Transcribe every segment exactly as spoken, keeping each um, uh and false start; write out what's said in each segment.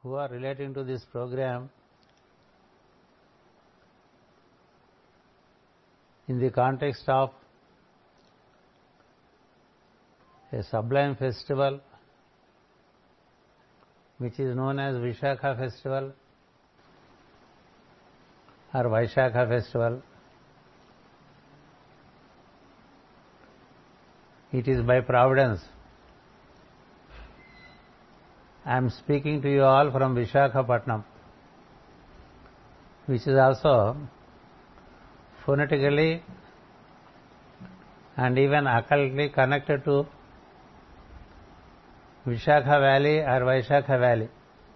who are relating to this program in the context of a sublime festival which is known as Vishakha Festival or Vaishakha Festival. It is by providence. I am speaking to you all from Visakhapatnam, which is also phonetically and even occultly connected to Vishakha Valley or Vaishakha Valley.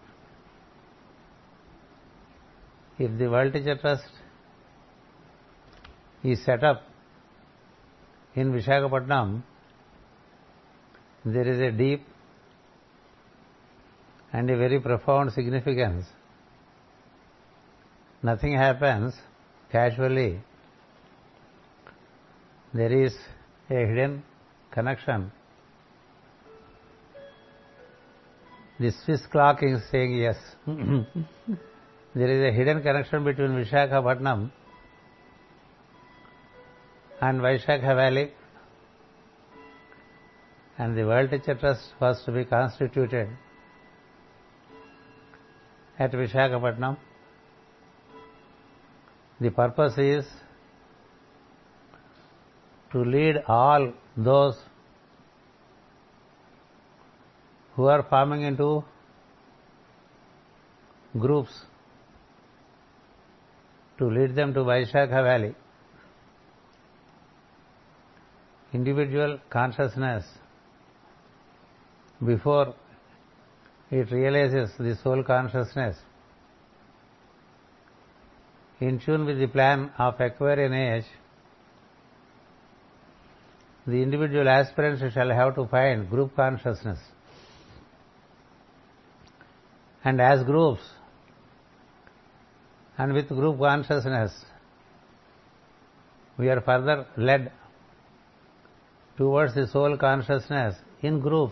If the World Teacher Trust is set up in Visakhapatnam, there is a deep and a very profound significance. Nothing happens casually. There is a hidden connection. The Swiss clock is saying yes. There is a hidden connection between Visakhapatnam and Vaishakha Valley, and the World Teacher Trust was to be constituted at Visakhapatnam. The purpose is to lead all those who are forming into groups, to lead them to Vaishakha Valley. Individual consciousness, before it realizes the soul consciousness, in tune with the plan of Aquarian age, the individual aspirants shall have to find group consciousness. And as groups, and with group consciousness, we are further led towards the soul consciousness in groups.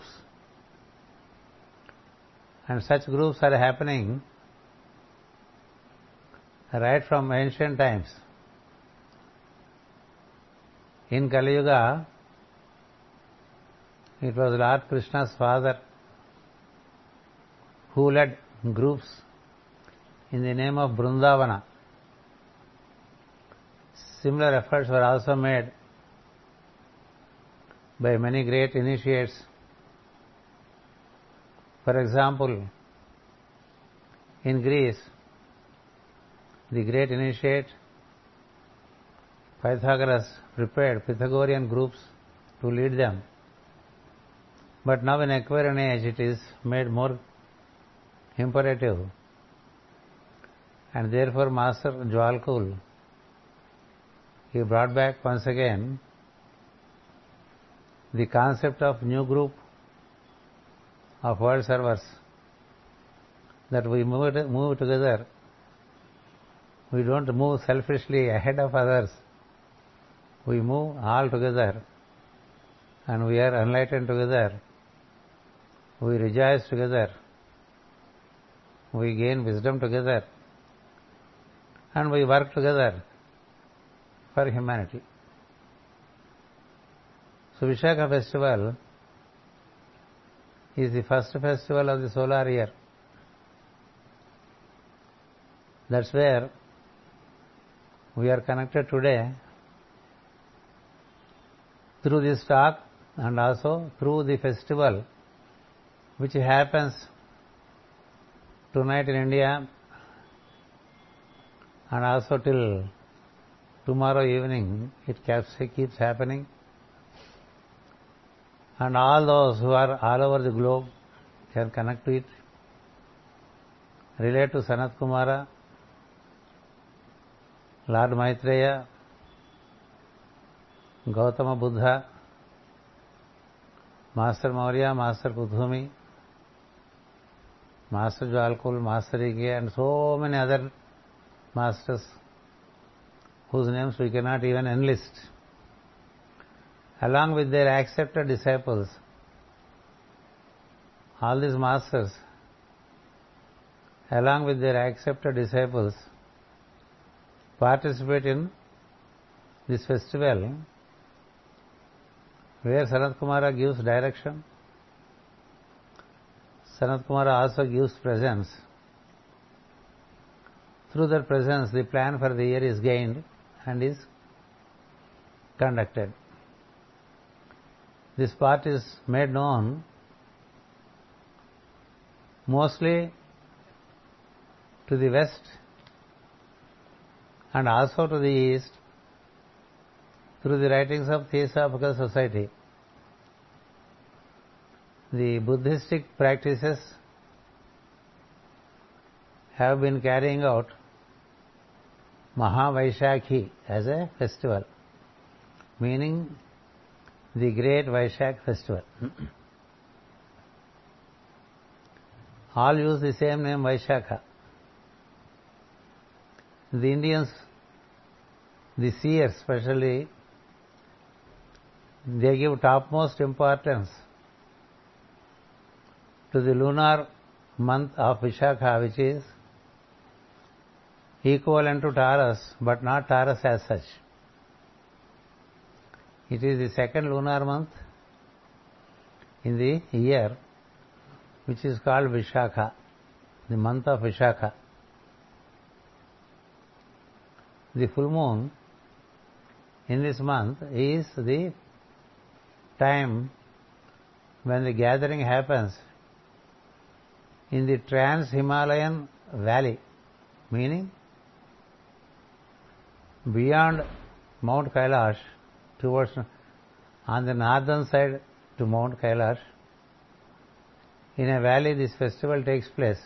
And such groups are happening right from ancient times. In Kali Yuga, it was Lord Krishna's father who led groups in the name of Vrindavana. Similar efforts were also made by many great initiates. For example, in Greece, the great initiate Pythagoras prepared Pythagorean groups to lead them. But now in Aquarian age it is made more imperative, and therefore Master Jwalkul, he brought back once again the concept of new group of world servers, that we move, move together. We don't move selfishly ahead of others. We move all together, and we are enlightened together. We rejoice together. We gain wisdom together, and we work together for humanity. So Vishakha Festival is the first festival of the solar year. That's where we are connected today through this talk and also through the festival which happens tonight in India and also till tomorrow evening. It keeps happening, and all those who are all over the globe can connect to it, relate to Sanat Kumara, Lord Maitreya, Gautama Buddha, Master Maurya, Master Pudhumi, Master Jwalkul, Master Ige, and so many other masters whose names we cannot even enlist, along with their accepted disciples. All these masters along with their accepted disciples, participate in this festival where Sanat Kumara gives direction. Sanat Kumara also gives presence. Through that presence, the plan for the year is gained and is conducted. This part is made known mostly to the west and also to the east through the writings of Theosophical Society. The Buddhistic practices have been carrying out Mahavaishakhi as a festival, meaning the great Vaishak festival. All use the same name, Vaishakha. The Indians, the seers especially, they give topmost importance to the lunar month of Vishakha, which is equivalent to Taurus, but not Taurus as such. It is the second lunar month in the year, which is called Vishakha, the month of Vishakha. The full moon in this month is the time when the gathering happens in the Trans-Himalayan Valley, meaning beyond Mount Kailash towards on the northern side to Mount Kailash. In a valley this festival takes place,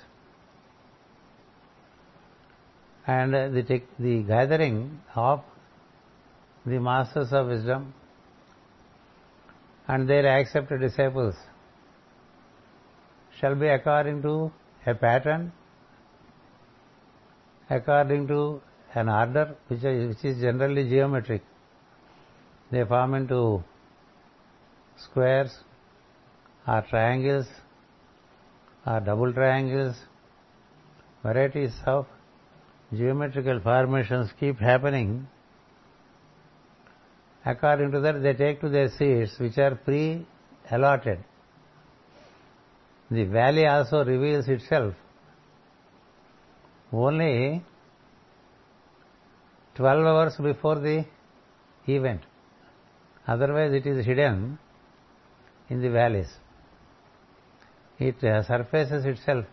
and the, the gathering of the masters of wisdom and their accepted disciples shall be according to a pattern, according to an order which is, which is generally geometric. They form into squares or triangles or double triangles. Varieties of geometrical formations keep happening. According to that, they take to their seats which are pre-allotted. The valley also reveals itself only twelve hours before the event. Otherwise it is hidden in the valleys. It uh, surfaces itself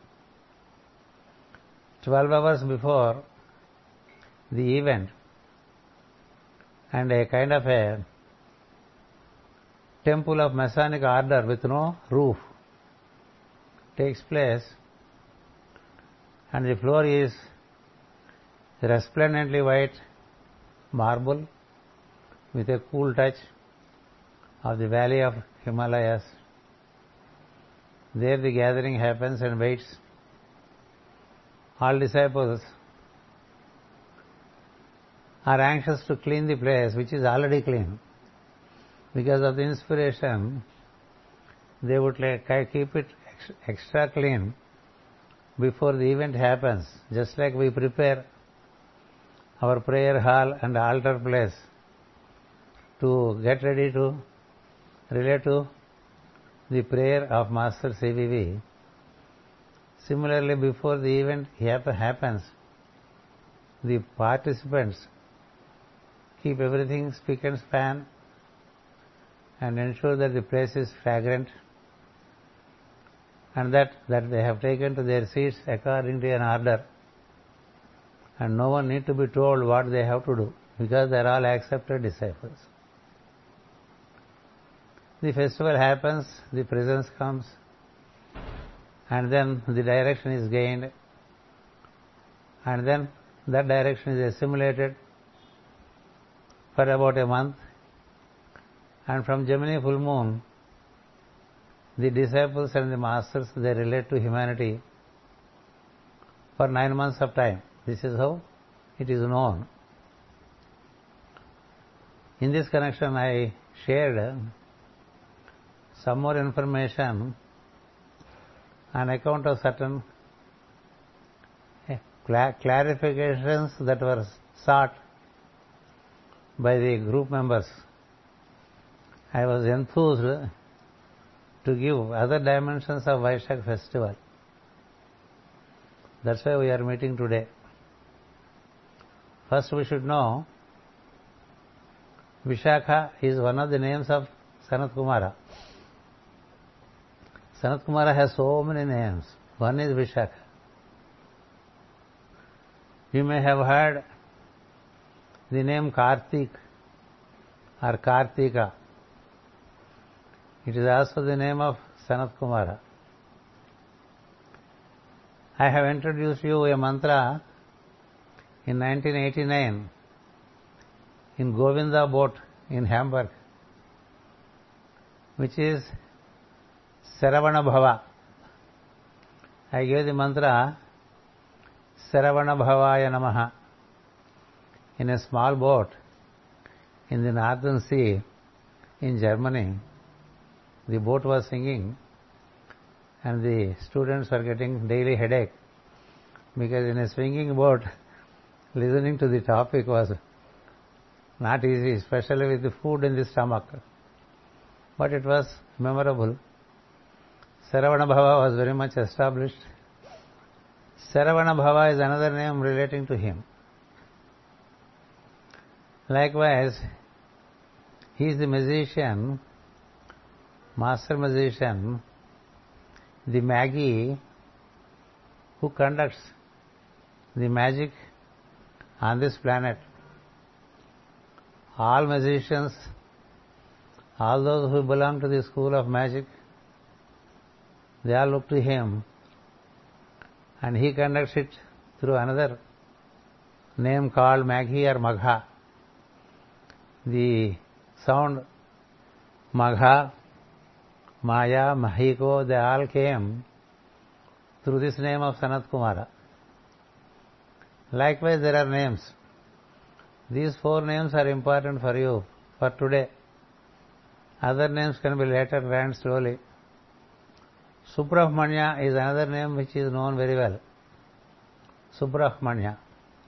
twelve hours before the event, and a kind of a temple of Masonic order with no roof takes place, and the floor is resplendently white marble with a cool touch of the valley of Himalayas. There the gathering happens and waits. All disciples are anxious to clean the place which is already clean. Because of the inspiration, they would keep it extra clean before the event happens, just like we prepare our prayer hall and altar place to get ready to relate to the prayer of Master C V V. Similarly, before the event happens, the participants keep everything spick and span and ensure that the place is fragrant, and that, that they have taken to their seats according to an order, and no one need to be told what they have to do, because they are all accepted disciples. The festival happens, the presence comes, and then the direction is gained, and then that direction is assimilated for about a month, and from Gemini full moon, the disciples and the masters, they relate to humanity for nine months of time. This is how it is known. In this connection, I shared some more information on account of certain clarifications that were sought by the group members, I was enthused to give other dimensions of Vaishak festival. That's why we are meeting today. First we should know Vishakha is one of the names of Sanat Kumara. Sanat Kumara has so many names. One is Vishakha. You may have heard the name Kartik or Kartika. It is also the name of Sanat Kumara. I have introduced you a mantra in nineteen eighty-nine in Govinda boat in Hamburg, which is Saravana Bhava. I gave the mantra Saravana Bhavaya Namaha in a small boat in the Northern Sea in Germany. The boat was singing and the students were getting daily headache because in a swinging boat listening to the topic was not easy, especially with the food in the stomach. But it was memorable. Saravana Bhava was very much established. Saravana Bhava is another name relating to him. Likewise, he is the musician, master musician, the Magi who conducts the magic on this planet. All musicians, all those who belong to the school of magic, they all look to him, and he conducts it through another name called Maghi or Magha. The sound Magha, Maya, Mahiko, they all came through this name of Sanat Kumara. Likewise, there are names. These four names are important for you for today. Other names can be later learned slowly. Subrahmanya is another name which is known very well. Subrahmanya.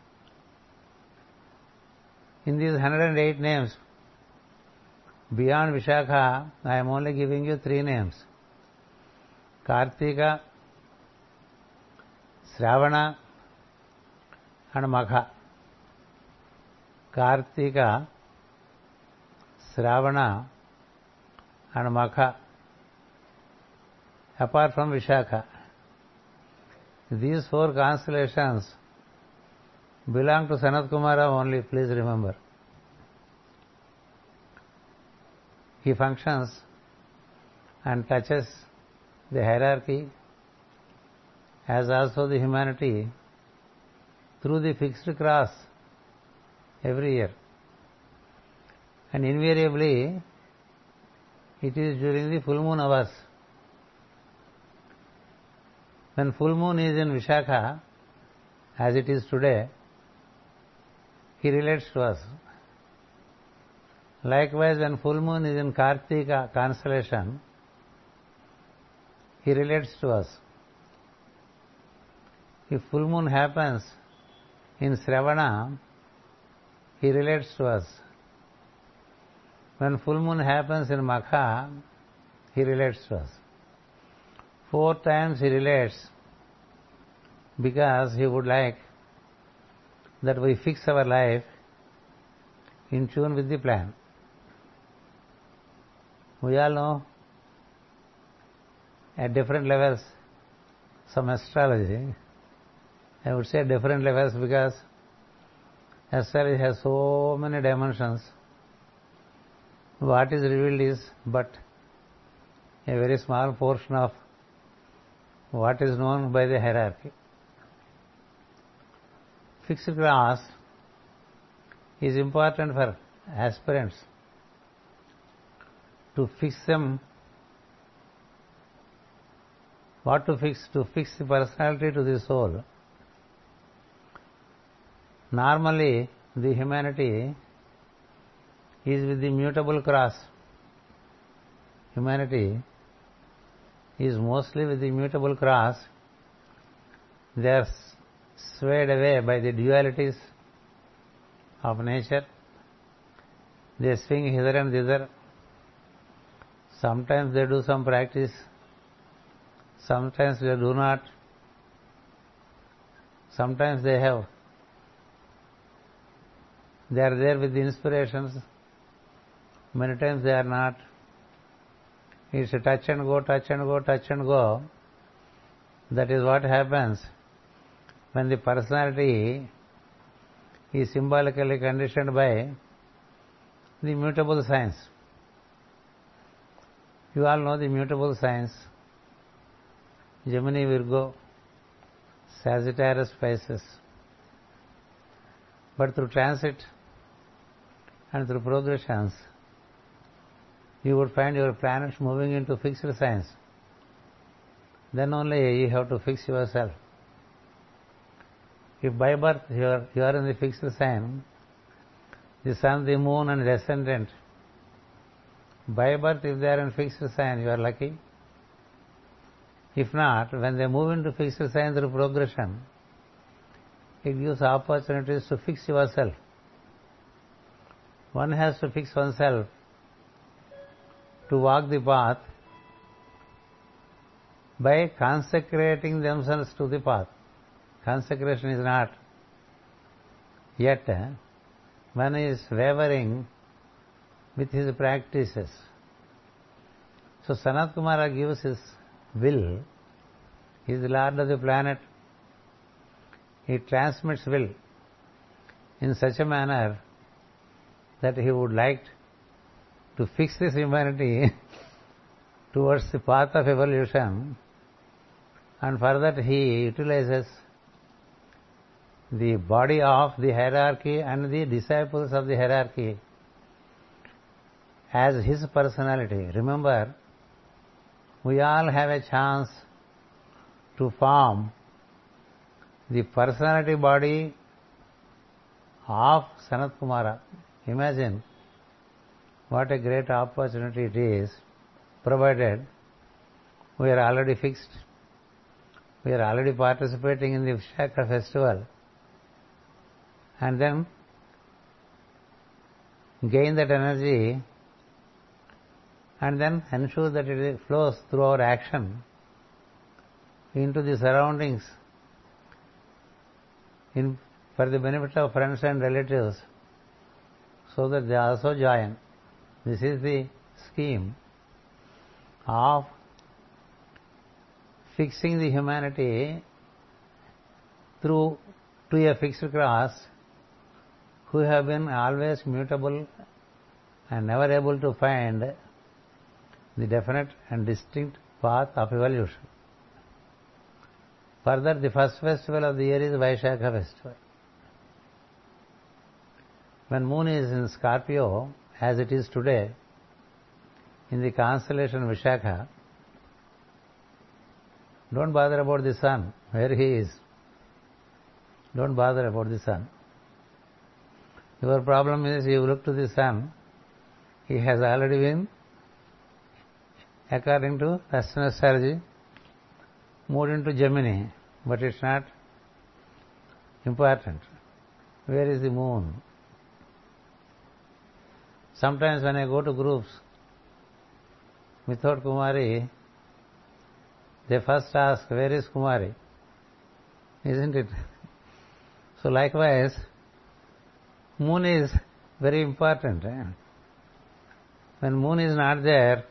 In these one hundred eight names, beyond Vishakha, I am only giving you three names. Kartika, Shravana and Magha. Kartika, Shravana and Magha. Apart from Vishakha. These four constellations belong to Sanat Kumara only, please remember. He functions and touches the hierarchy as also the humanity through the fixed cross every year. And invariably, it is during the full moon hours. When full moon is in Vishakha, as it is today, he relates to us. Likewise, when full moon is in Kartika constellation, he relates to us. If full moon happens in Shravana, he relates to us. When full moon happens in Magha, he relates to us. Four times he relates because he would like that we fix our life in tune with the plan. We all know at different levels some astrology. I would say different levels because astrology has so many dimensions. What is revealed is but a very small portion of what is known by the hierarchy. Fixed class is important for aspirants to fix them. What to fix? To fix the personality to the soul. Normally, the humanity is with the mutable cross. Humanity is mostly with the mutable cross. They are swayed away by the dualities of nature. They swing hither and thither. Sometimes they do some practice. Sometimes they do not. Sometimes they have. They are there with the inspirations. Many times they are not. It's a touch and go, touch and go, touch and go. That is what happens when the personality is symbolically conditioned by the mutable signs. You all know the mutable signs. Gemini, Virgo, Sagittarius, Pisces. But through transit and through progressions, you would find your planets moving into fixed signs. Then only you have to fix yourself. If by birth you are, you are in the fixed sign, the sun, the moon and the ascendant, by birth if they are in fixed sign, you are lucky. If not, when they move into fixed sign through progression, it gives opportunities to fix yourself. One has to fix oneself to walk the path by consecrating themselves to the path. Consecration is not yet. One is wavering with his practices. So Sanat Kumara gives his will. He is the Lord of the planet. He transmits will in such a manner that he would like to fix this humanity towards the path of evolution, and for that he utilizes the body of the hierarchy and the disciples of the hierarchy as his personality. Remember, we all have a chance to form the personality body of Sanat Kumara. Imagine what a great opportunity it is, provided we are already fixed. We are already participating in the Vishaka festival, and then gain that energy and then ensure that it flows through our action into the surroundings in, for the benefit of friends and relatives, so that they also join. This is the scheme of fixing the humanity through to a fixed class who have been always mutable and never able to find the definite and distinct path of evolution. Further, the first festival of the year is Vaishakha festival. When moon is in Scorpio, as it is today, in the constellation Vishakha, don't bother about the sun, where he is. Don't bother about the sun. Your problem is you look to the sun, he has already been, according to Western astrology, moved into Gemini, but it's not important. Where is the moon? Sometimes when I go to groups without Kumari, they first ask, where is Kumari? Isn't it? So likewise, moon is very important. Eh? When moon is not there,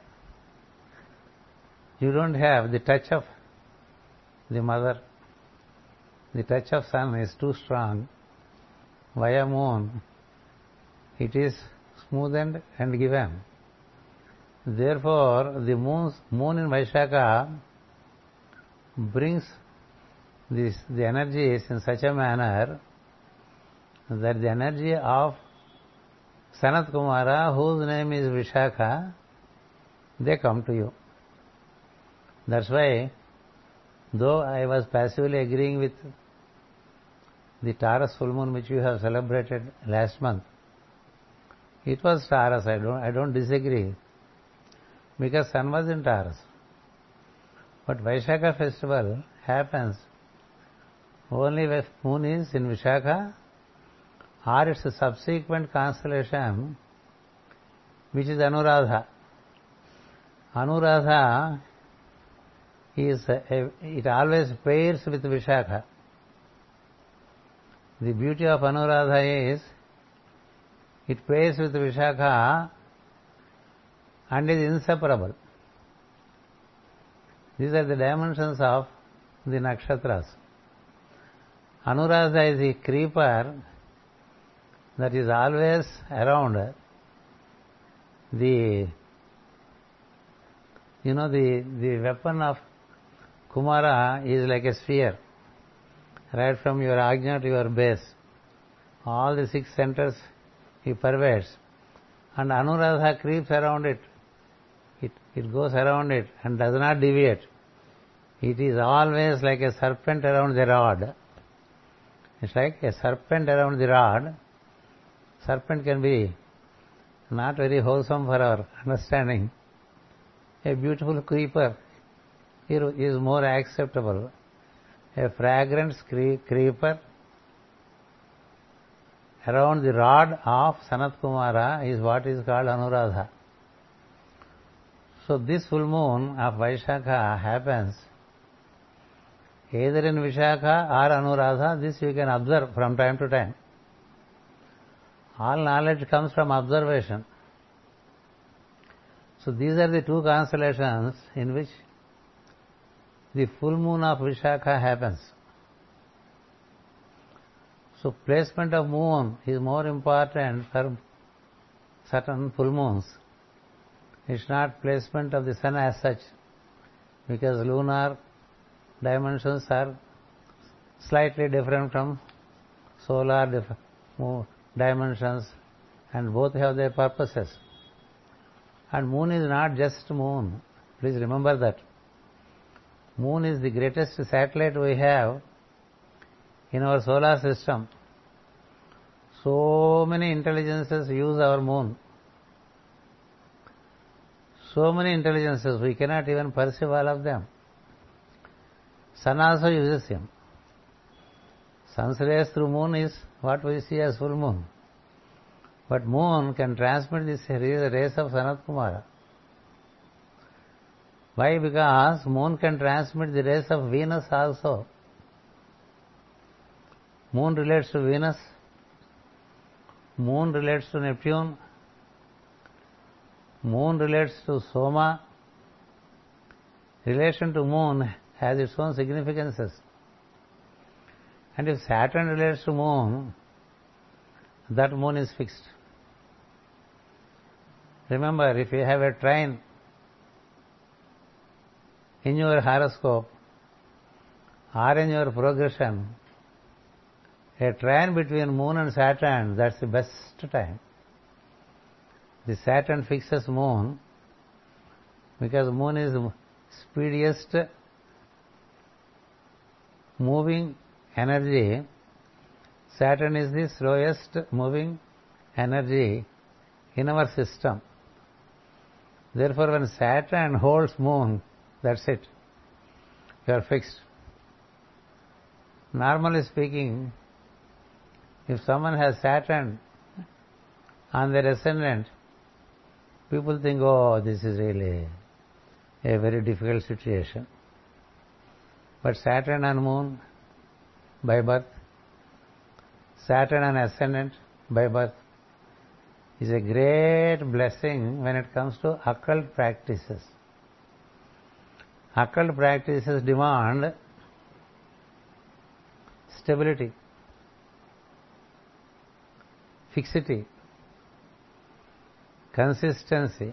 you don't have the touch of the mother. The touch of sun is too strong. Via moon, it is smoothened and given. Therefore, the moon's, moon in Vaishakha brings this, the energies in such a manner that the energy of Sanat Kumara, whose name is Vishakha, they come to you. That's why, though I was passively agreeing with the Taurus full moon which you have celebrated last month, it was Taurus, I don't, I don't disagree, because sun was in Taurus. But Vaishakha festival happens Only if moon is in Vishakha or its a subsequent constellation which is Anuradha. Anuradha is a, it always pairs with Vishakha. The beauty of Anuradha is it pairs with Vishakha and is inseparable. These are the dimensions of the nakshatras. Anuradha is the creeper that is always around the, you know, the, the weapon of Kumara is like a sphere. Right from your Ajna to your base, all the six centers he pervades, and Anuradha creeps around it. It, it goes around it and does not deviate. It is always like a serpent around the rod. It's like a serpent around the rod. Serpent can be not very wholesome for our understanding. A beautiful creeper here is more acceptable. A fragrant creeper around the rod of Sanat Kumara is what is called Anuradha. So this full moon of Vaishakha happens either in Vishakha or Anuradha. This you can observe from time to time. All knowledge comes from observation. So these are the two constellations in which the full moon of Vishakha happens. So placement of moon is more important for certain full moons. It's not placement of the sun as such, because lunar dimensions are slightly different from solar dimensions, and both have their purposes. And moon is not just moon. Please remember that. Moon is the greatest satellite we have in our solar system. So many intelligences use our moon. So many intelligences, we cannot even perceive all of them. Sun also uses him. Sun's rays through moon is what we see as full moon. But moon can transmit these rays of Sanat Kumara. Why? Because moon can transmit the rays of Venus also. Moon relates to Venus. Moon relates to Neptune. Moon relates to Soma. Relation to moon has its own significances. And if Saturn relates to moon, that moon is fixed. Remember, if you have a trine in your horoscope or in your progression, a trine between moon and Saturn, that's the best time. The Saturn fixes moon because moon is the speediest moving energy. Saturn is the slowest moving energy in our system. Therefore, when Saturn holds moon, that's it. You are fixed. Normally speaking, if someone has Saturn on their ascendant, people think, oh, this is really a very difficult situation. But Saturn and moon by birth, Saturn and ascendant by birth is a great blessing when it comes to occult practices. Occult practices demand stability, fixity, consistency,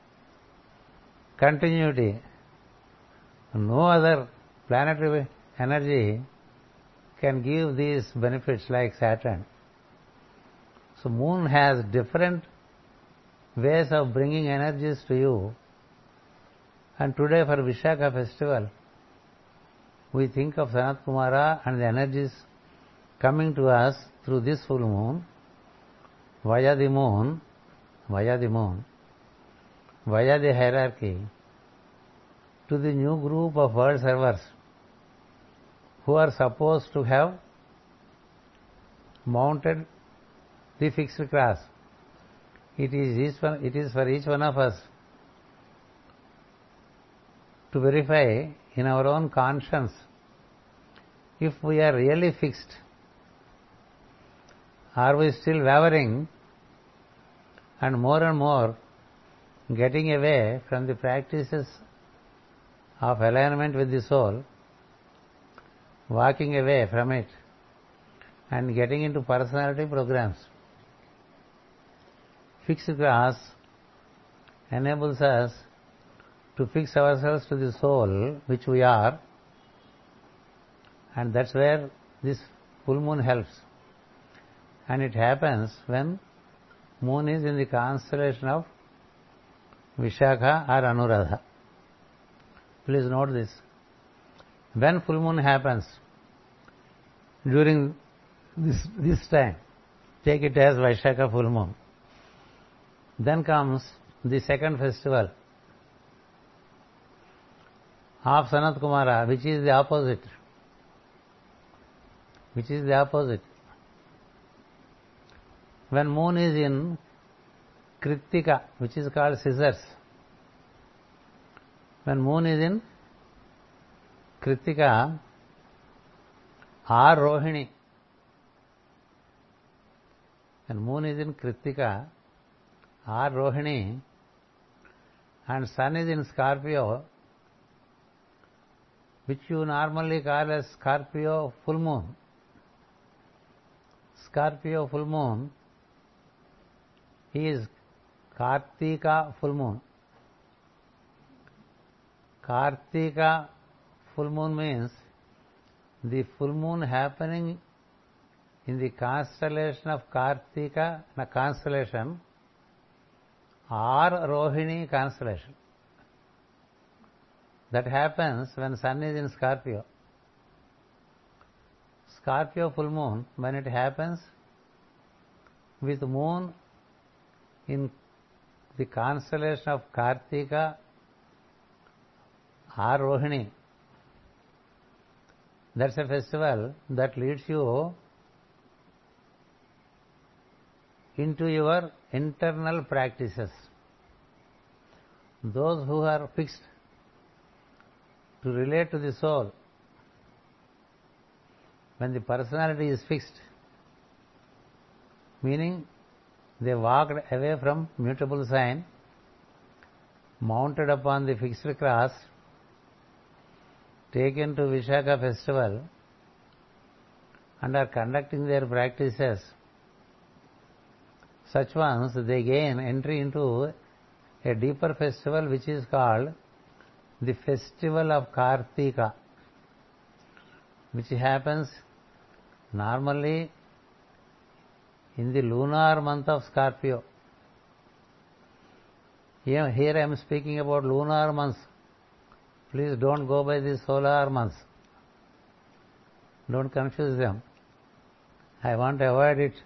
continuity. No other planetary energy can give these benefits like Saturn. So moon has different ways of bringing energies to you. And today for Vishakha festival, we think of Sanat Kumara and the energies coming to us through this full moon, via the moon, via the moon, via the hierarchy, to the new group of world servers who are supposed to have mounted the fixed cross. It is each one, it is for each one of us to verify in our own conscience if we are really fixed. Are we still wavering and more and more getting away from the practices of alignment with the soul, walking away from it and getting into personality programs? Fixed cross enables us to fix ourselves to the soul which we are, and that's where this full moon helps. And it happens when moon is in the constellation of Vishakha or Anuradha. Please note this. When full moon happens, during this, this time, take it as Vaishakha full moon. Then comes the second festival of Sanat Kumara, which is the opposite. Which is the opposite. When moon is in Kritika, which is called scissors. When moon is in Kritika or Rohini. When moon is in Kritika or Rohini and sun is in Scorpio, which you normally call as Scorpio full moon. Scorpio full moon is Kartika full moon. Kartika full moon means the full moon happening in the constellation of Kartika, a constellation, or Rohini constellation. That happens when sun is in Scorpio. Scorpio full moon, when it happens with moon in the constellation of Kartika or Rohini, that's a festival that leads you into your internal practices. Those who are fixed to relate to the soul, when the personality is fixed, meaning they walked away from mutable sign, mounted upon the fixed cross, taken to Vishakha festival, and are conducting their practices, such ones, they gain entry into a deeper festival which is called the festival of Kartika, which happens normally in the lunar month of Scorpio. Here, here I am speaking about lunar months. Please don't go by the solar months. Don't confuse them. I want to avoid it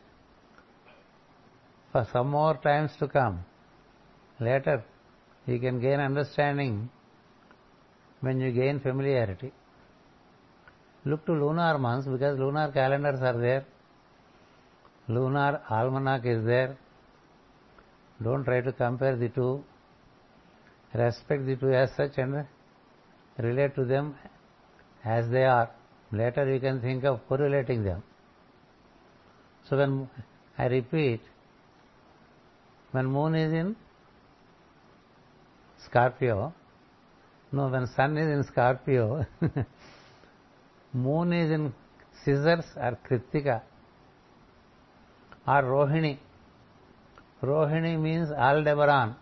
for some more times to come. Later, you can gain understanding when you gain familiarity. Look to lunar months because lunar calendars are there. Lunar almanac is there. Don't try to compare the two. Respect the two as such and relate to them as they are. Later you can think of correlating them. So when I repeat, when moon is in Scorpio, no, when sun is in Scorpio, moon is in scissors or Kritika or Rohini. Rohini means Aldebaran.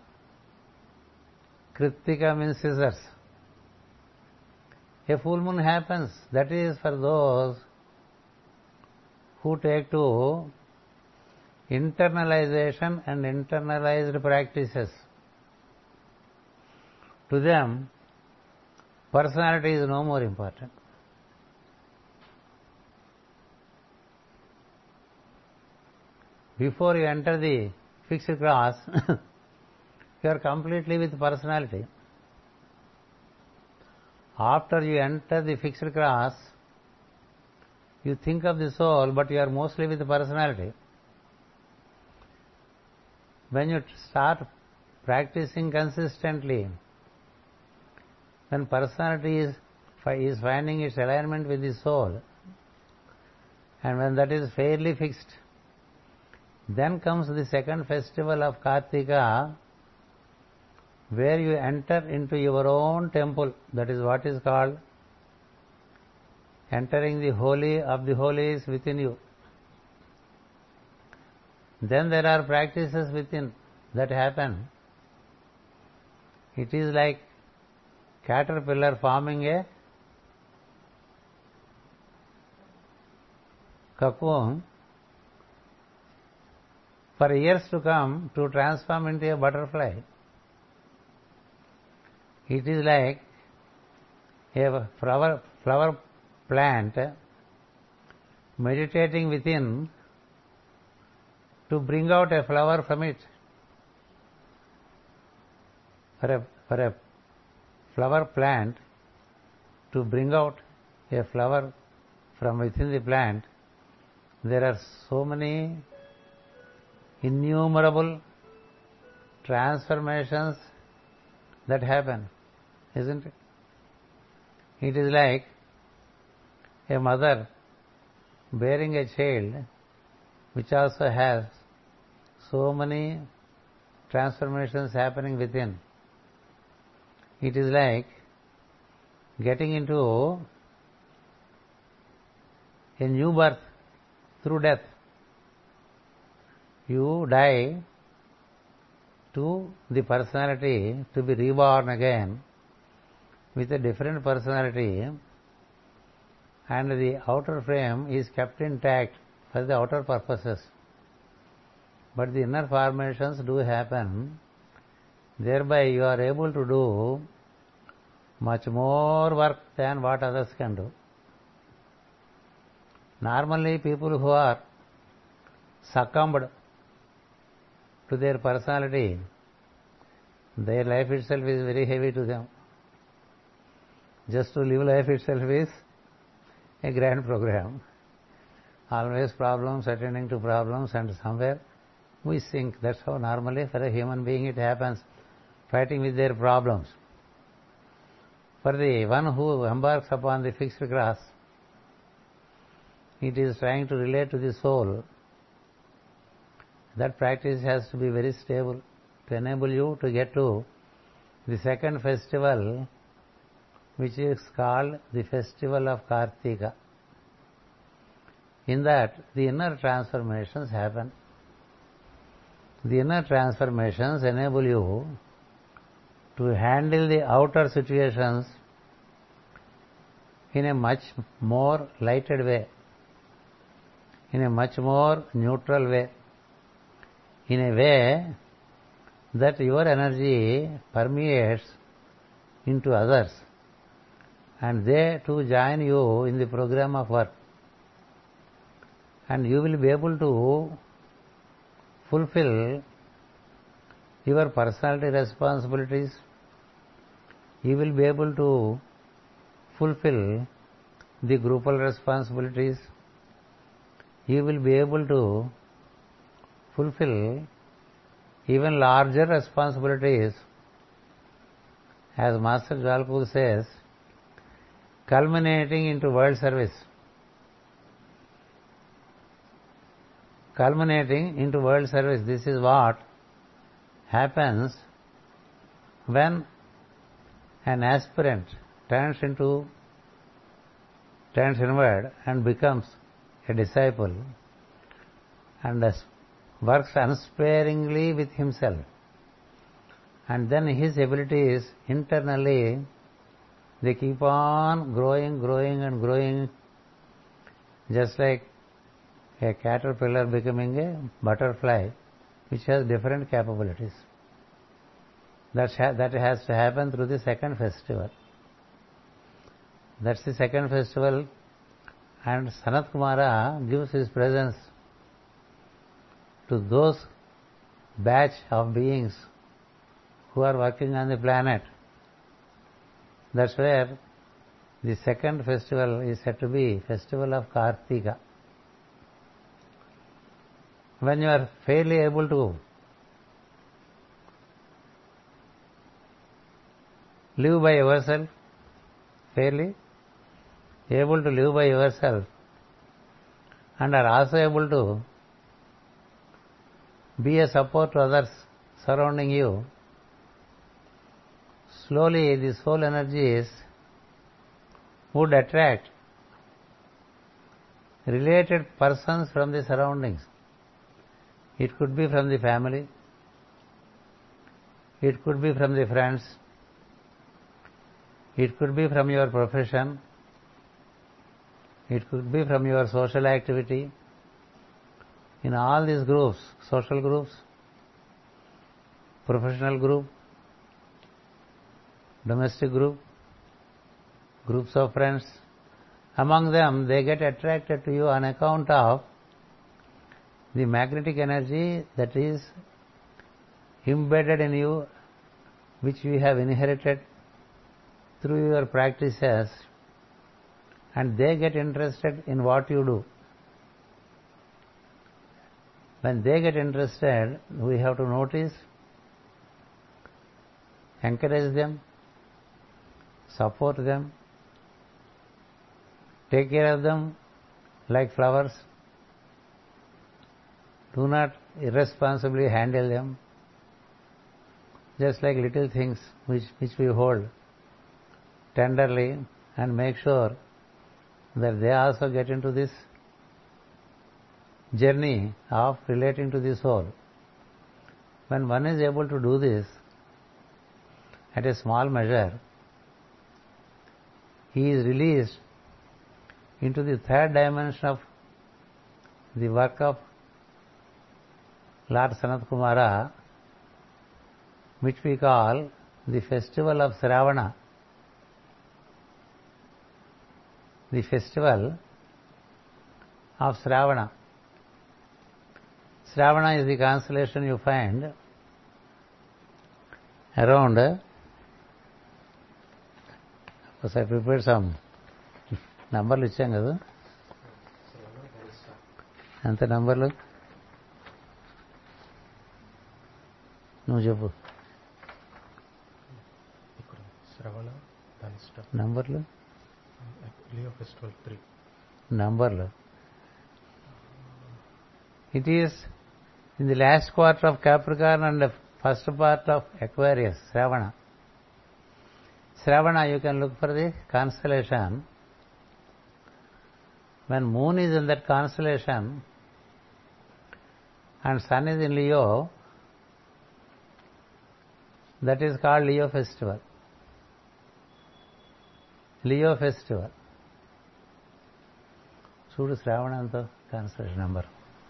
Kritika means scissors. A full moon happens. That is for those who take to internalization and internalized practices. To them, personality is no more important. Before you enter the fixed cross, you are completely with personality. After you enter the fixed cross, You think of the soul, but you are mostly with the personality. When you start practicing consistently, when personality is, is finding its alignment with the soul, and when that is fairly fixed, then comes the second festival of Kartika, where you enter into your own temple. That is what is called entering the holy of the holies within you. Then there are practices within that happen. It is like caterpillar forming a cocoon for years to come to transform into a butterfly. It is like a flower, flower plant meditating within to bring out a flower from it. For a, for a flower plant to bring out a flower from within the plant, there are so many innumerable transformations that happen, isn't it? It is like a mother bearing a child which also has so many transformations happening within. It is like getting into a new birth through death. You die to the personality to be reborn again with a different personality, and the outer frame is kept intact for the outer purposes. But the inner formations do happen. Thereby you are able to do much more work than what others can do. Normally people who are succumbed to their personality, their life itself is very heavy to them. Just to live life itself is a grand program. Always problems, attending to problems, and somewhere we sink. That's how normally for a human being it happens, fighting with their problems. For the one who embarks upon the fixed cross, it is trying to relate to the soul. That practice has to be very stable to enable you to get to the second festival, which is called the festival of Kartika. In that, the inner transformations happen. The inner transformations enable you to handle the outer situations in a much more lighted way, in a much more neutral way, in a way that your energy permeates into others and they too join you in the program of work, and you will be able to fulfill your personality responsibilities. You will be able to fulfill the groupal responsibilities. You will be able to fulfill even larger responsibilities. As Master Jwalpur says, culminating into world service. Culminating into world service. This is what happens when an aspirant turns into turns inward and becomes a disciple and works unsparingly with himself, and then his abilities internally, they keep on growing, growing and growing, just like a caterpillar becoming a butterfly, which has different capabilities. That that has to happen through the second festival. That's the second festival, and Sanat Kumara gives his presence to those batch of beings who are working on the planet. That's where The second festival is said to be festival of Kartika. When you are fairly able to live by yourself, fairly able to live by yourself, and are also able to be a support to others surrounding you, slowly the soul energies would attract related persons from the surroundings. It could be from the family, it could be from the friends, it could be from your profession, it could be from your social activity. In all these groups, social groups, professional group, domestic group, groups of friends, among them they get attracted to you on account of the magnetic energy that is embedded in you, which you have inherited through your practices, and they get interested in what you do. When they get interested, we have to notice, encourage them, support them, take care of them like flowers. Do not irresponsibly handle them, just like little things which, which we hold tenderly, and make sure that they also get into this journey of relating to the soul. When one is able to do this at a small measure, he is released into the third dimension of the work of Lord Sanat Kumara, which we call the festival of Shravana. The festival of Shravana. Shravana is the constellation you find around. Because I prepared some నంబర్లు ఇచ్చాం కదా, ఎంత నంబర్లు నువ్వు చెప్పు. నంబర్లు నంబర్లు It is in the last quarter of Capricorn and the first part of Aquarius, Shravana. Shravana, you can look for the constellation. When moon is in that constellation and sun is in Leo, that is called Leo festival. Leo festival. చూడు శ్రావణ అంత constellation number.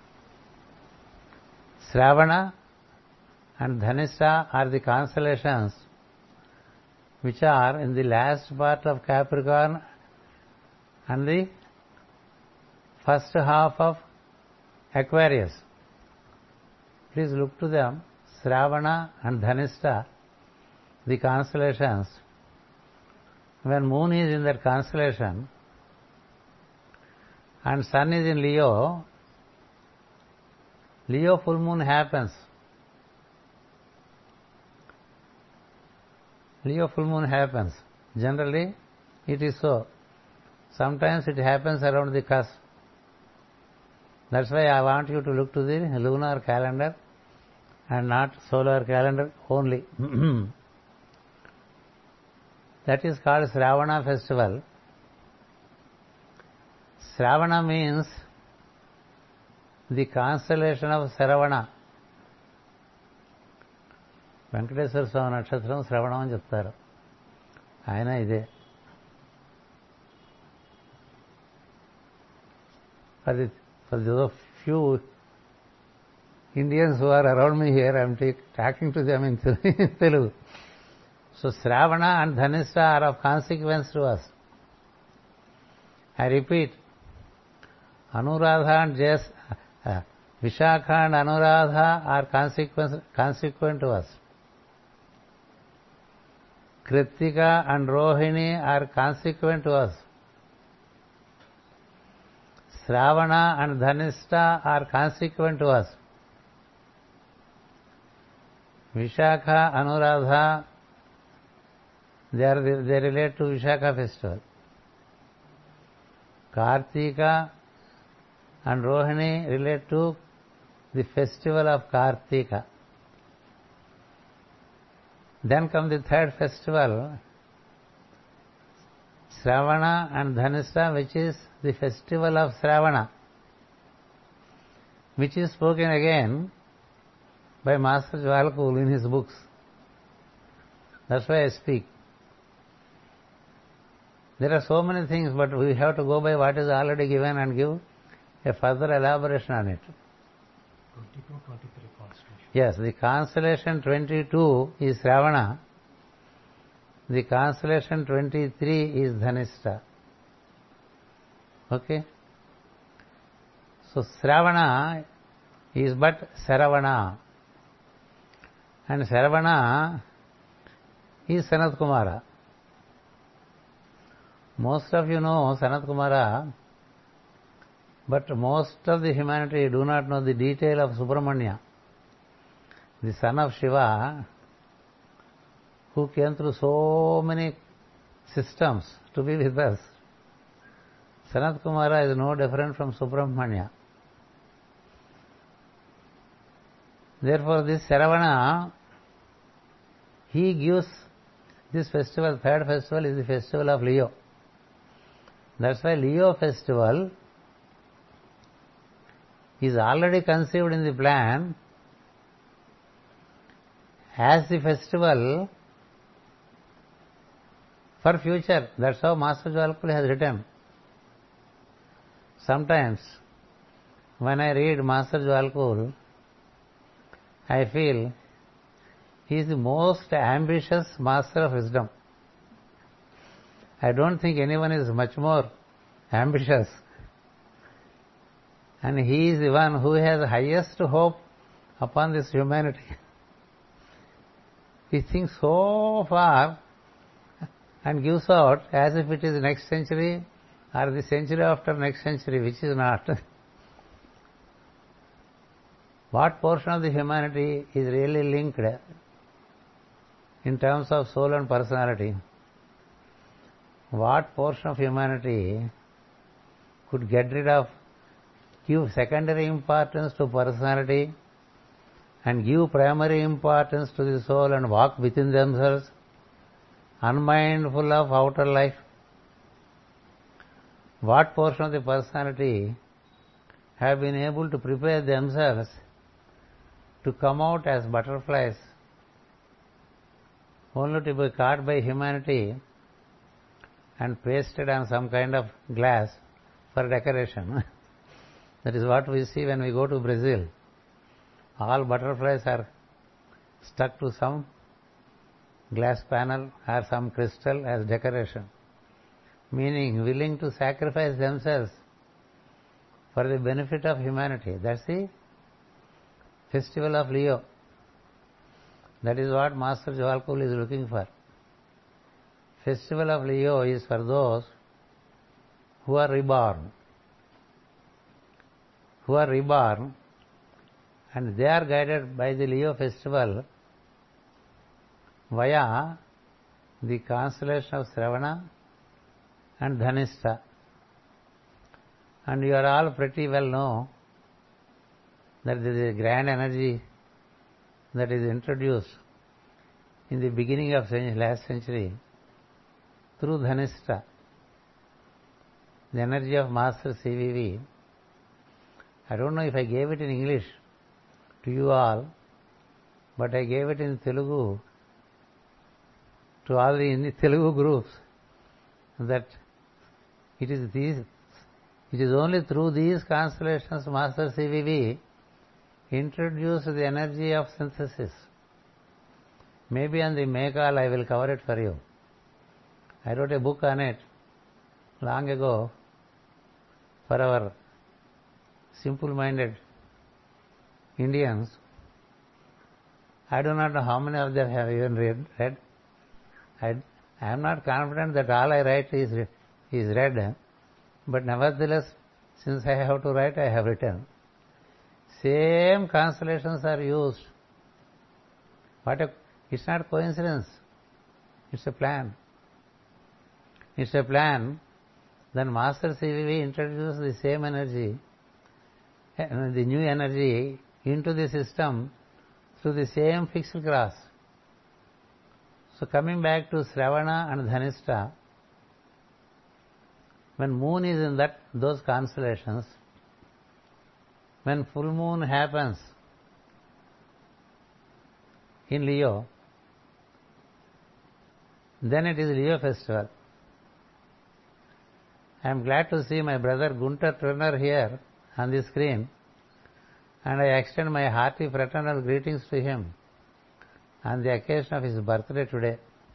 Shravana and Dhanishta are the constellations which are in the last part of Capricorn and the first half of Aquarius. Please look to them. Shravana and Dhanishta, the constellations. When moon is in that constellation and sun is in Leo, Leo full moon happens. Leo full moon happens. Generally, it is so. Sometimes it happens around the cusp. That's why I want you to look to the lunar calendar and not solar calendar only. That is called Shravana festival. Shravana means the constellation of Saravana. Venkateswara Swamy నక్షత్రం శ్రవణం అని చెప్తారు. ఆయన ఇదే. For the, for the few Indians who are around me here, I am talking to them in Telugu. So Shravana and Dhanishta are of consequence to us. I repeat, Anuradha and Jas, uh, Vishakha and Anuradha are consequent, consequent to us. Kritika and Rohini are consequent to us. Shravana and Dhanishta are consequent to us. Vishakha, Anuradha, they, are, they relate to Vishakha festival. Kartika and Rohini relate to the festival of Kartika. Then comes the third festival, Shravana and Dhanishta, which is the festival of Shravana, which is spoken again by Master Jwalakul in his books. That's why I speak. There are so many things, but we have to go by what is already given and give a further elaboration on it. twenty-two twenty-three constellation. Yes, the constellation twenty-two is Shravana. The constellation twenty-three is Dhanishta. Okay? So Shravana is but Saravana. And Saravana is Sanat Kumara. Most of you know Sanat Kumara, but most of the humanity do not know the detail of Subramanya, the son of Shiva, who came through so many systems to be with us. Sanat Kumara is no different from Subramanya. Therefore, this Saravana, he gives this festival, third festival is the festival of Leo. That's why Leo festival is already conceived in the plan as the festival for future. That's how Master Jwalakul has written. Sometimes when I read Master Jwalakul, I feel he is the most ambitious master of wisdom. I don't think anyone is much more ambitious. And he is the one who has highest hope upon this humanity. He thinks so far and gives out as if it is next century or the century after next century, which is not. What portion of the humanity is really linked in terms of soul and personality? What portion of humanity could get rid of, give secondary importance to personality and give primary importance to the soul and walk within themselves, unmindful of outer life? What portion of the personality have been able to prepare themselves to come out as butterflies, only to be caught by humanity and pasted on some kind of glass for decoration? That is what we see when we go to Brazil. All butterflies are stuck to some glass panel or some crystal as decoration, meaning willing to sacrifice themselves for the benefit of humanity. That's the festival of Leo. That is what Master Jwalakul is looking for. Festival of Leo is for those who are reborn. Who are reborn, and they are guided by the Leo festival via the constellation of Shravana and Dhanishta. And you are all pretty well know that there is a grand energy that is introduced in the beginning of last century through Dhanishta. The energy of Master C V V. I don't know if I gave it in English to you all, but I gave it in Telugu to all the Telugu groups, that it is these, it is only through these constellations Master C V V introduced the energy of synthesis. Maybe on the May call I will cover it for you. I wrote a book on it long ago for our simple-minded Indians. I do not know how many of them have even read. read. I, I am not confident that all I write is, is read, but nevertheless, since I have to write, I have written. Same constellations are used. What a, it's not coincidence. It's a plan. It's a plan. Then Master C V V introduces the same energy, the new energy, into the system through the same fixed cross. So coming back to Shravana and Dhanishta, when moon is in that those constellations, when full moon happens in Leo, then it is Leo festival. I am glad to see my brother Gunter Turner here on the screen, and I extend my hearty fraternal greetings to him on the occasion of his birthday today.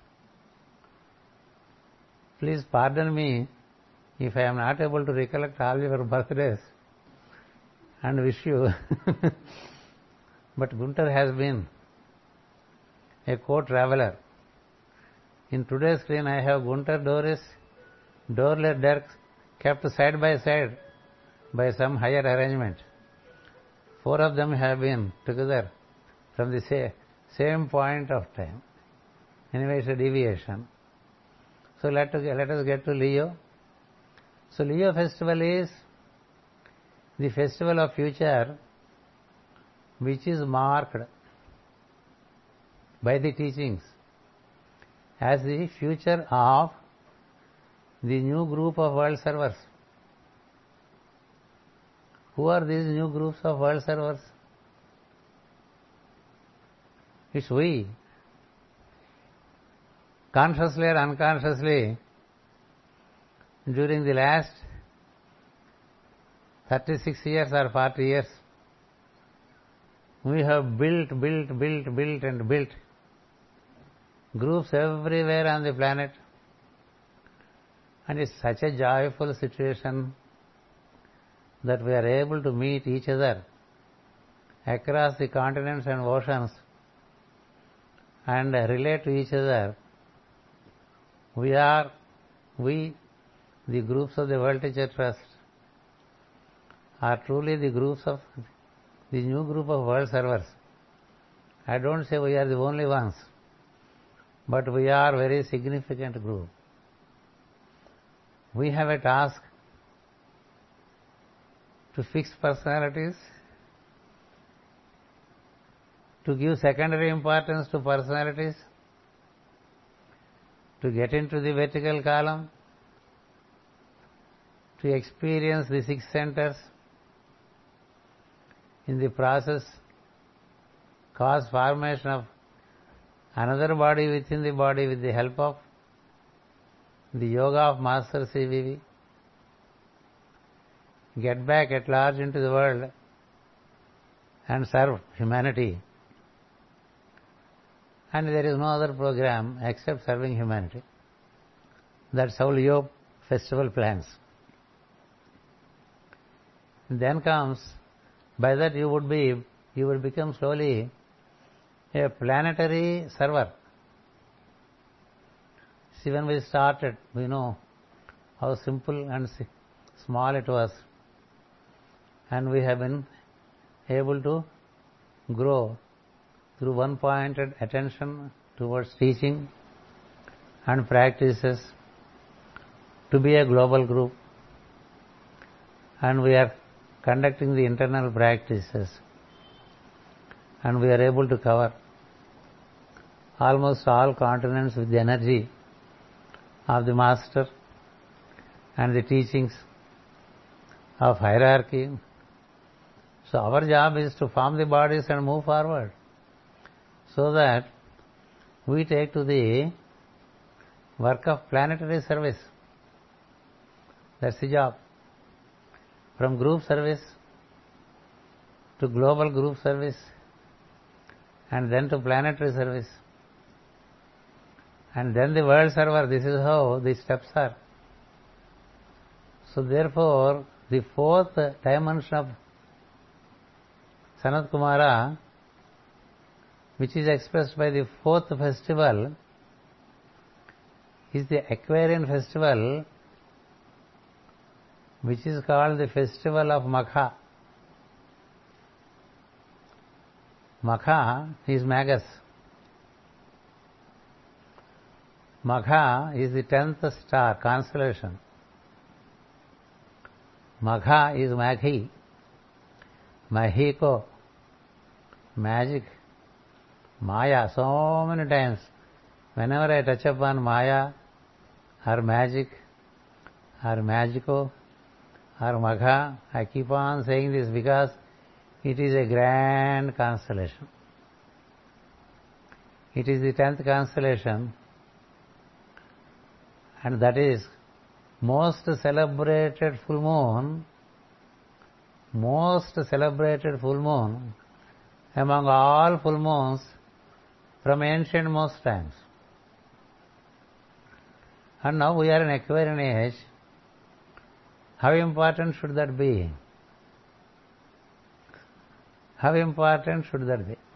Please pardon me if I am not able to recollect all your birthdays and wish you. But Gunter has been a co-traveler. In today's screen I have Gunter, Doris, Dorle, Dirk kept side by side by some higher arrangement. Four of them have been together from the same point of time. Anyway, it's a deviation. So let, let us get to Leo. So Leo festival is the festival of future, which is marked by the teachings as the future of the new group of world servers. Who are these new groups of world servers? It's we. Consciously or unconsciously, during the last thirty-six years or forty years, we have built, built, built, built and built groups everywhere on the planet. And it's such a joyful situation that we are able to meet each other across the continents and oceans and relate to each other. We are, we, the groups of the World Teacher Trust, are truly the groups of, the new group of world servers. I don't say we are the only ones, but we are a very significant group. We have a task to fix personalities, to give secondary importance to personalities, to get into the vertical column, to experience the six centers, in the process cause formation of another body within the body with the help of the yoga of Master C V V, get back at large into the world and serve humanity. And there is no other program except serving humanity. That's how Leo festival plans. Then comes, by that you would be, you would become slowly a planetary server. See, when we started, we know how simple and small it was, and we have been able to grow through one-pointed attention towards teaching and practices to be a global group, and we are conducting the internal practices, and we are able to cover almost all continents with the energy of the Master and the teachings of hierarchy. So our job is to form the bodies and move forward, so that we take to the work of planetary service. That's the job. From group service to global group service, and then to planetary service, and then the world server. This is how the steps are. So therefore, the fourth dimension of Sanat Kumara, which is expressed by the fourth festival, is the Aquarian festival, which is called the festival of Magha. Magha is Magus. Magha is the tenth star constellation. Magha is Maghi, Mahiko, magic, Maya. So many times, whenever I touch upon Maya, or magic, or magico, or Magha, I keep on saying this because it is a grand constellation. It is the tenth constellation, and that is most celebrated full moon, most celebrated full moon among all full moons from ancient most times. And now we are in Aquarian age. How important should that be? How important should that be?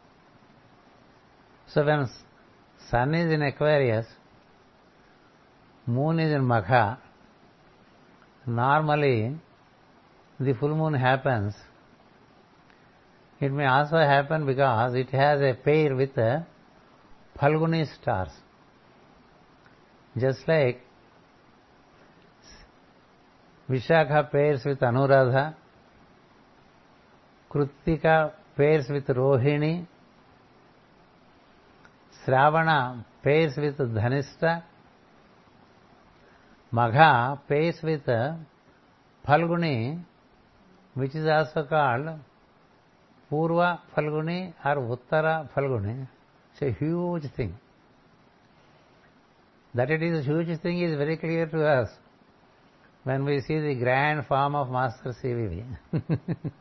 So when sun is in Aquarius, moon is in Magha, normally the full moon happens. It may also happen because it has a pair with the Phalguni stars. Just like Vishakha pairs with Anuradha, Krittika pairs with Rohini, Shravana pairs with Dhanishta, Magha pairs with Phalguni, which is also called Purva Phalguni or Uttara Phalguni. It's a huge thing. That it is a huge thing is very clear to us when we see the grand form of Master C V V.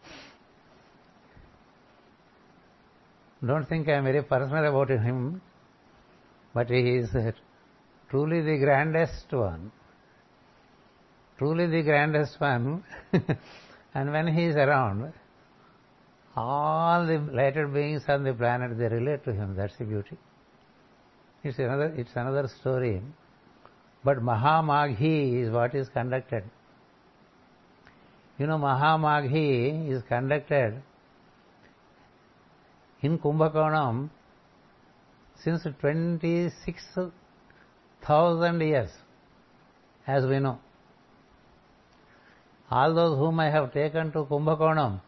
Don't think I am very personal about him, but he is truly the grandest one. Truly the grandest one. And when he is around, all the lighted beings on the planet, they relate to him. That's the beauty. It's another, it's another story. But Mahamaghi is what is conducted. You know, Mahamaghi is conducted in Kumbhakonam since twenty-six thousand years, as we know. All those whom I have taken to Kumbhakonam,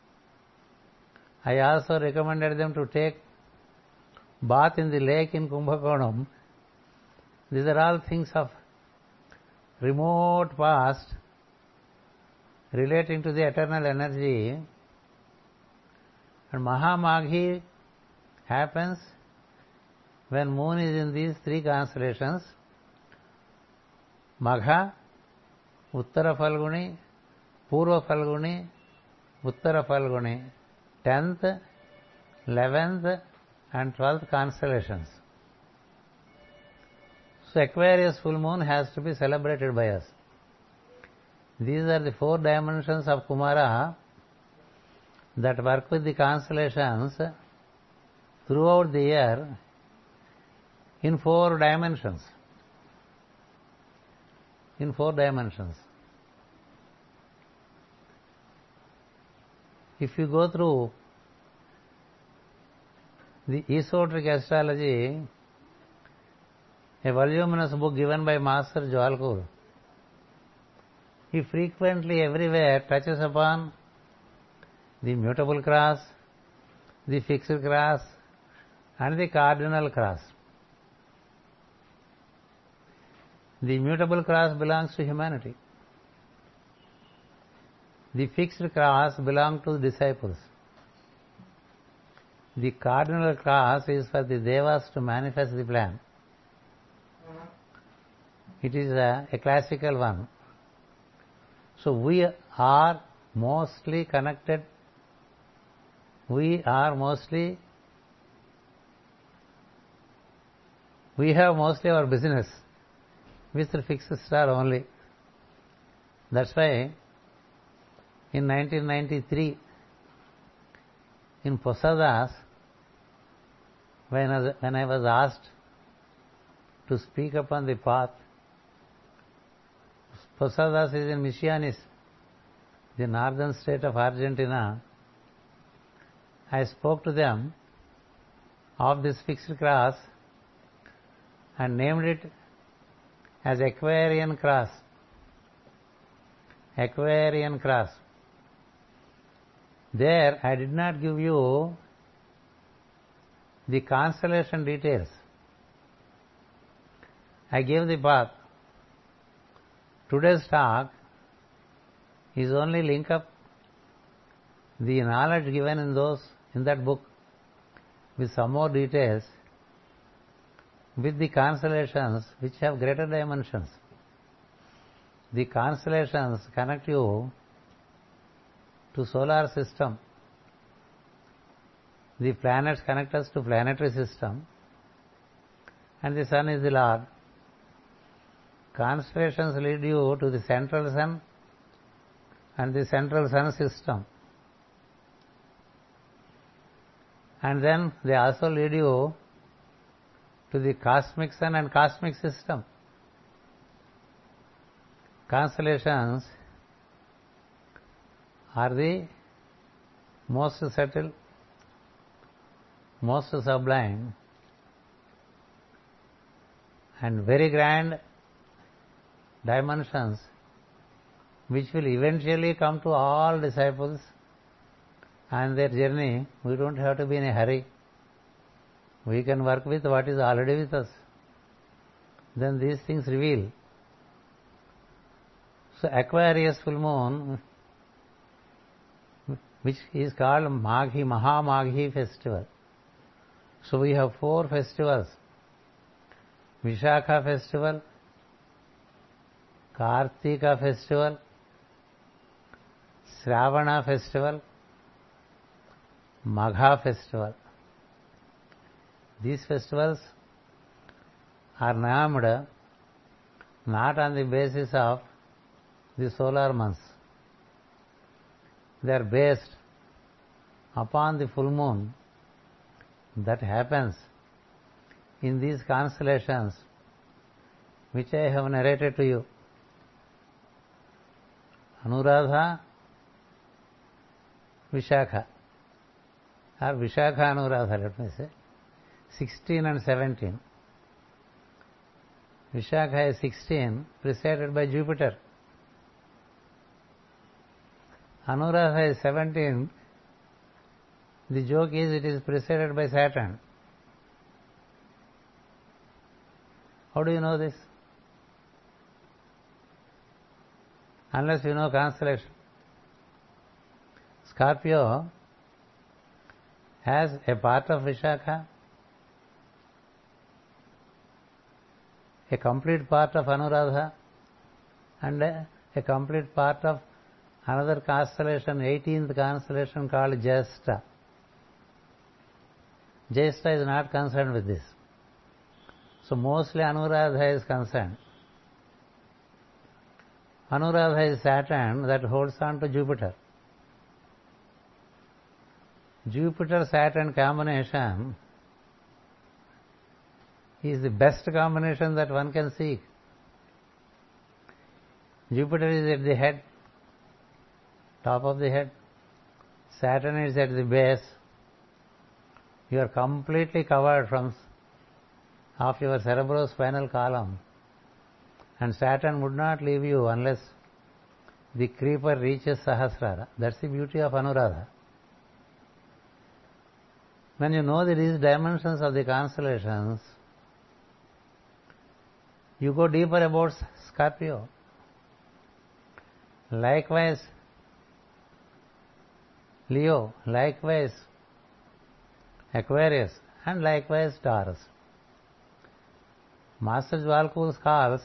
I also recommended them to take bath in the lake in Kumbhakonam. These are all things of remote past relating to the eternal energy. And Mahamaghi happens when moon is in these three constellations: Magha, Uttara Phalguni, Purva Phalguni, Uttara Phalguni, tenth, eleventh and twelfth constellations. So Aquarius full moon has to be celebrated by us. These are the four dimensions of Kumara that work with the constellations throughout the year in four dimensions. In four dimensions. If you go through the esoteric astrology, a voluminous book given by Master Jwalkur, he frequently everywhere touches upon the mutable cross, the fixed cross, and the cardinal cross. The mutable cross belongs to humanity. The fixed cross belongs to the disciples. The cardinal cross is for the devas to manifest the plan. It is a, a classical one. So we are mostly connected. We are mostly, we have mostly our business with the fixed star only. That's why in nineteen ninety-three, in Posadas, when I was, when I was asked to speak upon the path. Posadas is in Misiones, the northern state of Argentina. I spoke to them of this fixed cross and named it as Aquarian Cross. Aquarian Cross. There I did not give you the constellation details. I gave the path. Today's talk is only link up the knowledge given in those in that book with some more details with the constellations which have greater dimensions. The constellations connect you to solar system. The planets connect us to planetary system, and the sun is the Lord. Constellations lead you to the central sun and the central sun system. And then they also lead you to the cosmic sun and cosmic system. Constellations are the most subtle, most sublime, and very grand dimensions which will eventually come to all disciples and their journey. We don't have to be in a hurry. We can work with what is already with us. Then these things reveal. So Aquarius full moon, which is called Maghi, Maha Maghi festival. So we have four festivals. Vishakha festival, Kartika festival, Shravana festival, Magha festival. These festivals are named not on the basis of the solar months. They are based upon the full moon that happens in these constellations which I have narrated to you. Anuradha, Vishakha, or Vishakha Anuradha, let me say, sixteen and seventeen. Vishakha is sixteen, presided by Jupiter. Anuradha is seventeen. The joke is it is presided by Saturn. How do you know this? Unless you know constellation. Scorpio has a part of Vishakha, a complete part of Anuradha, and a, a complete part of another constellation, eighteenth constellation called Jyeshtha. Jyeshtha is not concerned with this. So mostly Anuradha is concerned. Anuradha is Saturn that holds on to Jupiter. Jupiter-Saturn combination is the best combination that one can seek. Jupiter is at the head, top of the head. Saturn is at the base. You are completely covered from of your cerebrospinal column, and Saturn would not leave you unless the creeper reaches Sahasrara. That's the beauty of Anuradha. When you know these dimensions of the constellations, you go deeper about Scorpio. Likewise, Leo, likewise, Aquarius, and likewise Taurus. Master Jwalkul calls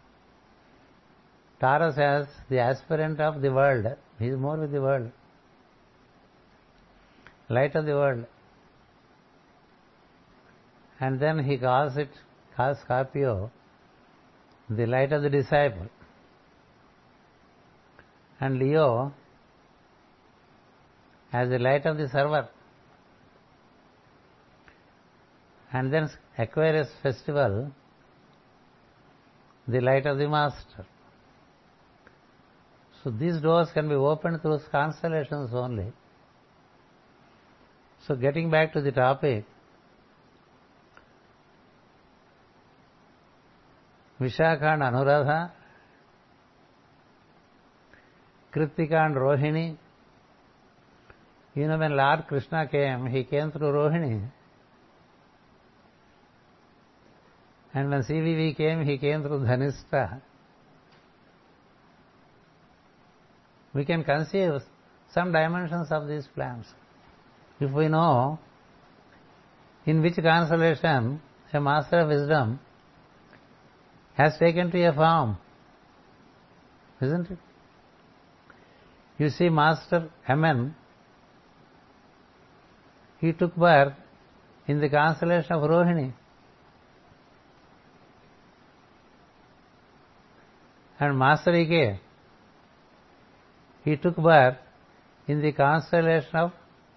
Taurus as the aspirant of the world. He is more with the world. Light of the world. And then he calls it, calls Scorpio, the light of the disciple. And Leo as the light of the server. And then Aquarius festival the light of the Master. So these doors can be opened through constellations only. So getting back to the topic, Vishakha and Anuradha, Kritika and Rohini. You know, when Lord Krishna came, he came through Rohini. And when C V V came, he came through Dhanishta. We can conceive some dimensions of these plans. If we know in which constellation a Master of Wisdom has taken to a form, isn't it? You see Master M N, he took birth in the constellation of Rohini. And Master E K, he took birth in the constellation of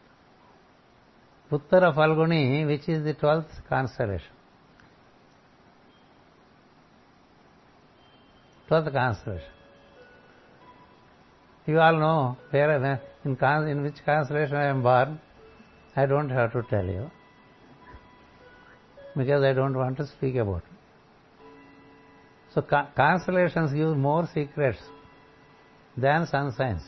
Uttara Falguni, which is the twelfth constellation. Twelfth constellation. You all know where, in, in which constellation I am born. I don't have to tell you, because I don't want to speak about it. So constellations give more secrets than sun signs.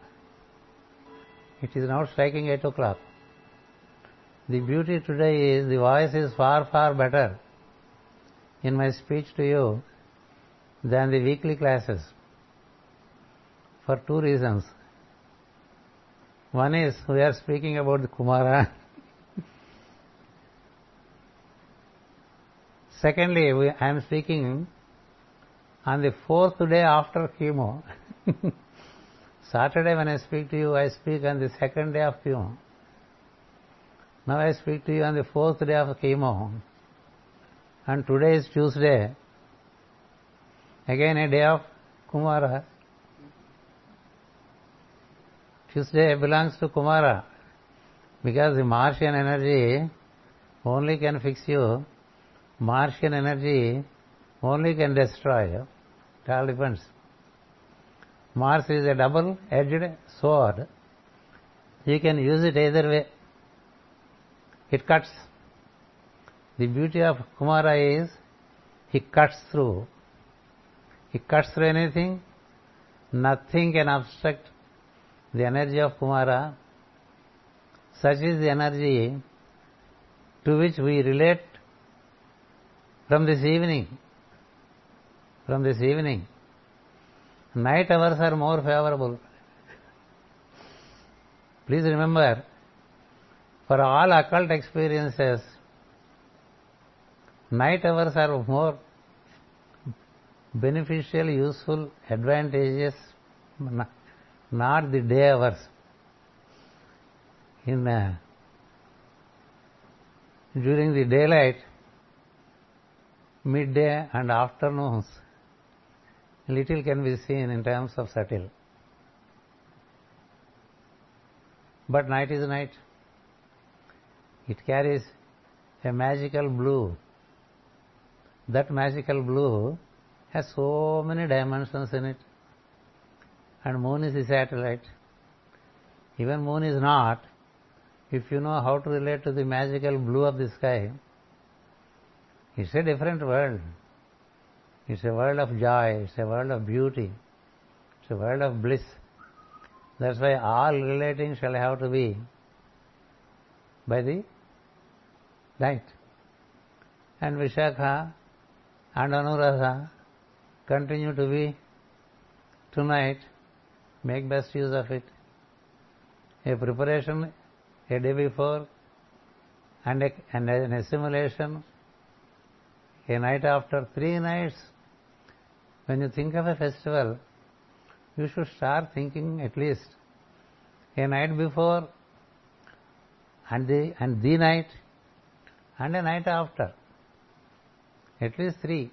It is now striking eight o'clock. The beauty today is the voice is far, far better in my speech to you than the weekly classes, for two reasons. One is we are speaking about the Kumara. Secondly, we, I am speaking on the fourth day after chemo. Saturday when I speak to you, I speak on the second day of chemo. Now I speak to you on the fourth day of chemo. And today is Tuesday. Again a day of Kumara. Tuesday belongs to Kumara, because the Martian energy only can fix you. Martian energy only can destroy you. It all depends. Mars is a double-edged sword. You can use it either way. It cuts. The beauty of Kumara is he cuts through. He cuts through anything. Nothing can obstruct the energy of Kumara. Such is the energy to which we relate from this evening. From this evening. Night hours are more favorable. Please remember, for all occult experiences, night hours are more beneficial, useful, advantageous, not the day hours. In uh, during the daylight, midday and afternoons, little can be seen in terms of subtle. But night is night. It carries a magical blue. That magical blue has so many dimensions in it. And moon is the satellite. Even moon is not. If you know how to relate to the magical blue of the sky, it's a different world. It's a world of joy. It's a world of beauty. It's a world of bliss. That's why all relating shall have to be by the night. And Vishakha and Anuradha continue to be tonight. Make best use of it. A preparation a day before and, a, and an assimilation a night after. Three nights. When you think of a festival, you should start thinking at least a night before and the, and the night and a night after. At least three.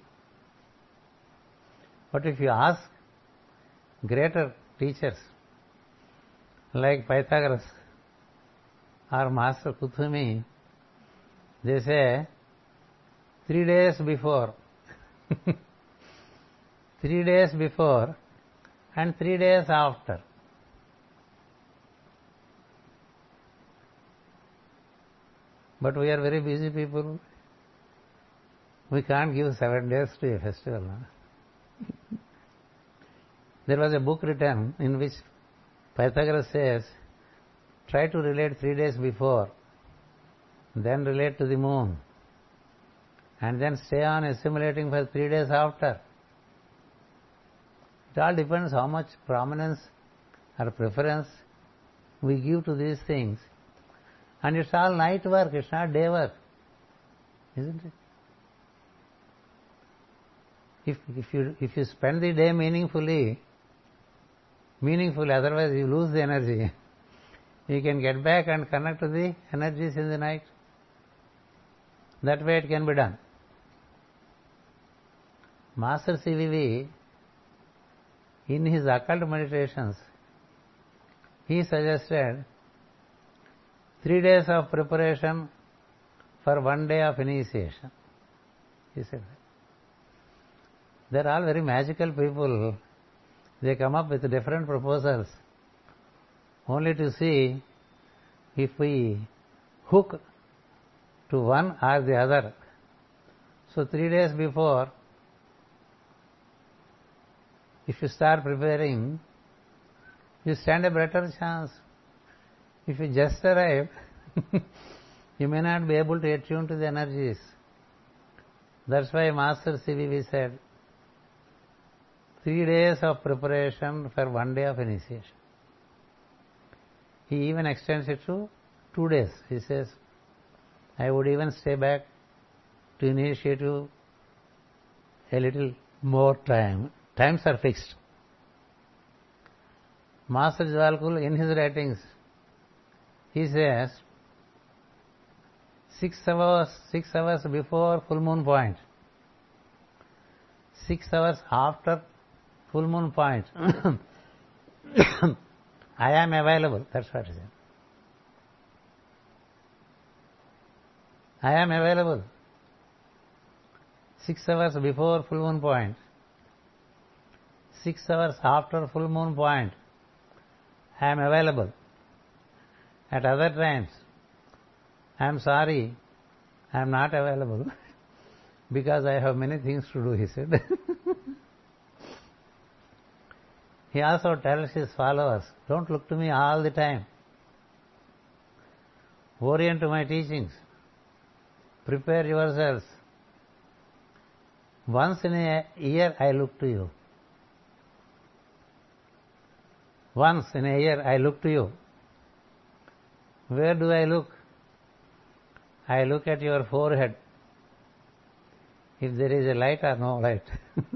But if you ask greater teachers like Pythagoras or Master Kuthumi, they say three days before. three days before and three days after. But we are very busy people. We can't give seven days to a festival. No? There was a book written in which Pythagoras says, try to relate three days before, then relate to the moon, and then stay on assimilating for three days after. It all depends how much prominence or preference we give to these things. And it's all night work, it's not day work. Isn't it? If, if you if you spend the day meaningfully, meaningfully, otherwise you lose the energy, you can get back and connect to the energies in the night. That way it can be done. Master C V V, in his occult meditations, he suggested three days of preparation for one day of initiation. He said that. They're all very magical people. They come up with different proposals only to see if we hook to one or the other. So three days before, if you start preparing, you stand a better chance. If you just arrive, you may not be able to attune to the energies. That's why Master C V V said, three days of preparation for one day of initiation. He even extends it to two days. He says, I would even stay back to initiate you a little more time. Times are fixed. Master Jwalkul, in his writings, he says, six hours, six hours before full moon point, six hours after full moon point, I am available. That's what he said. I am available. Six hours before full moon point, six hours after full moon point, I am available. At other times, I am sorry, I am not available because I have many things to do, he said. He also tells his followers, don't look to me all the time. Orient to my teachings. Prepare yourselves. Once in a year I look to you. Once in a year I look to you. Where do I look? I look at your forehead. If there is a light or no light.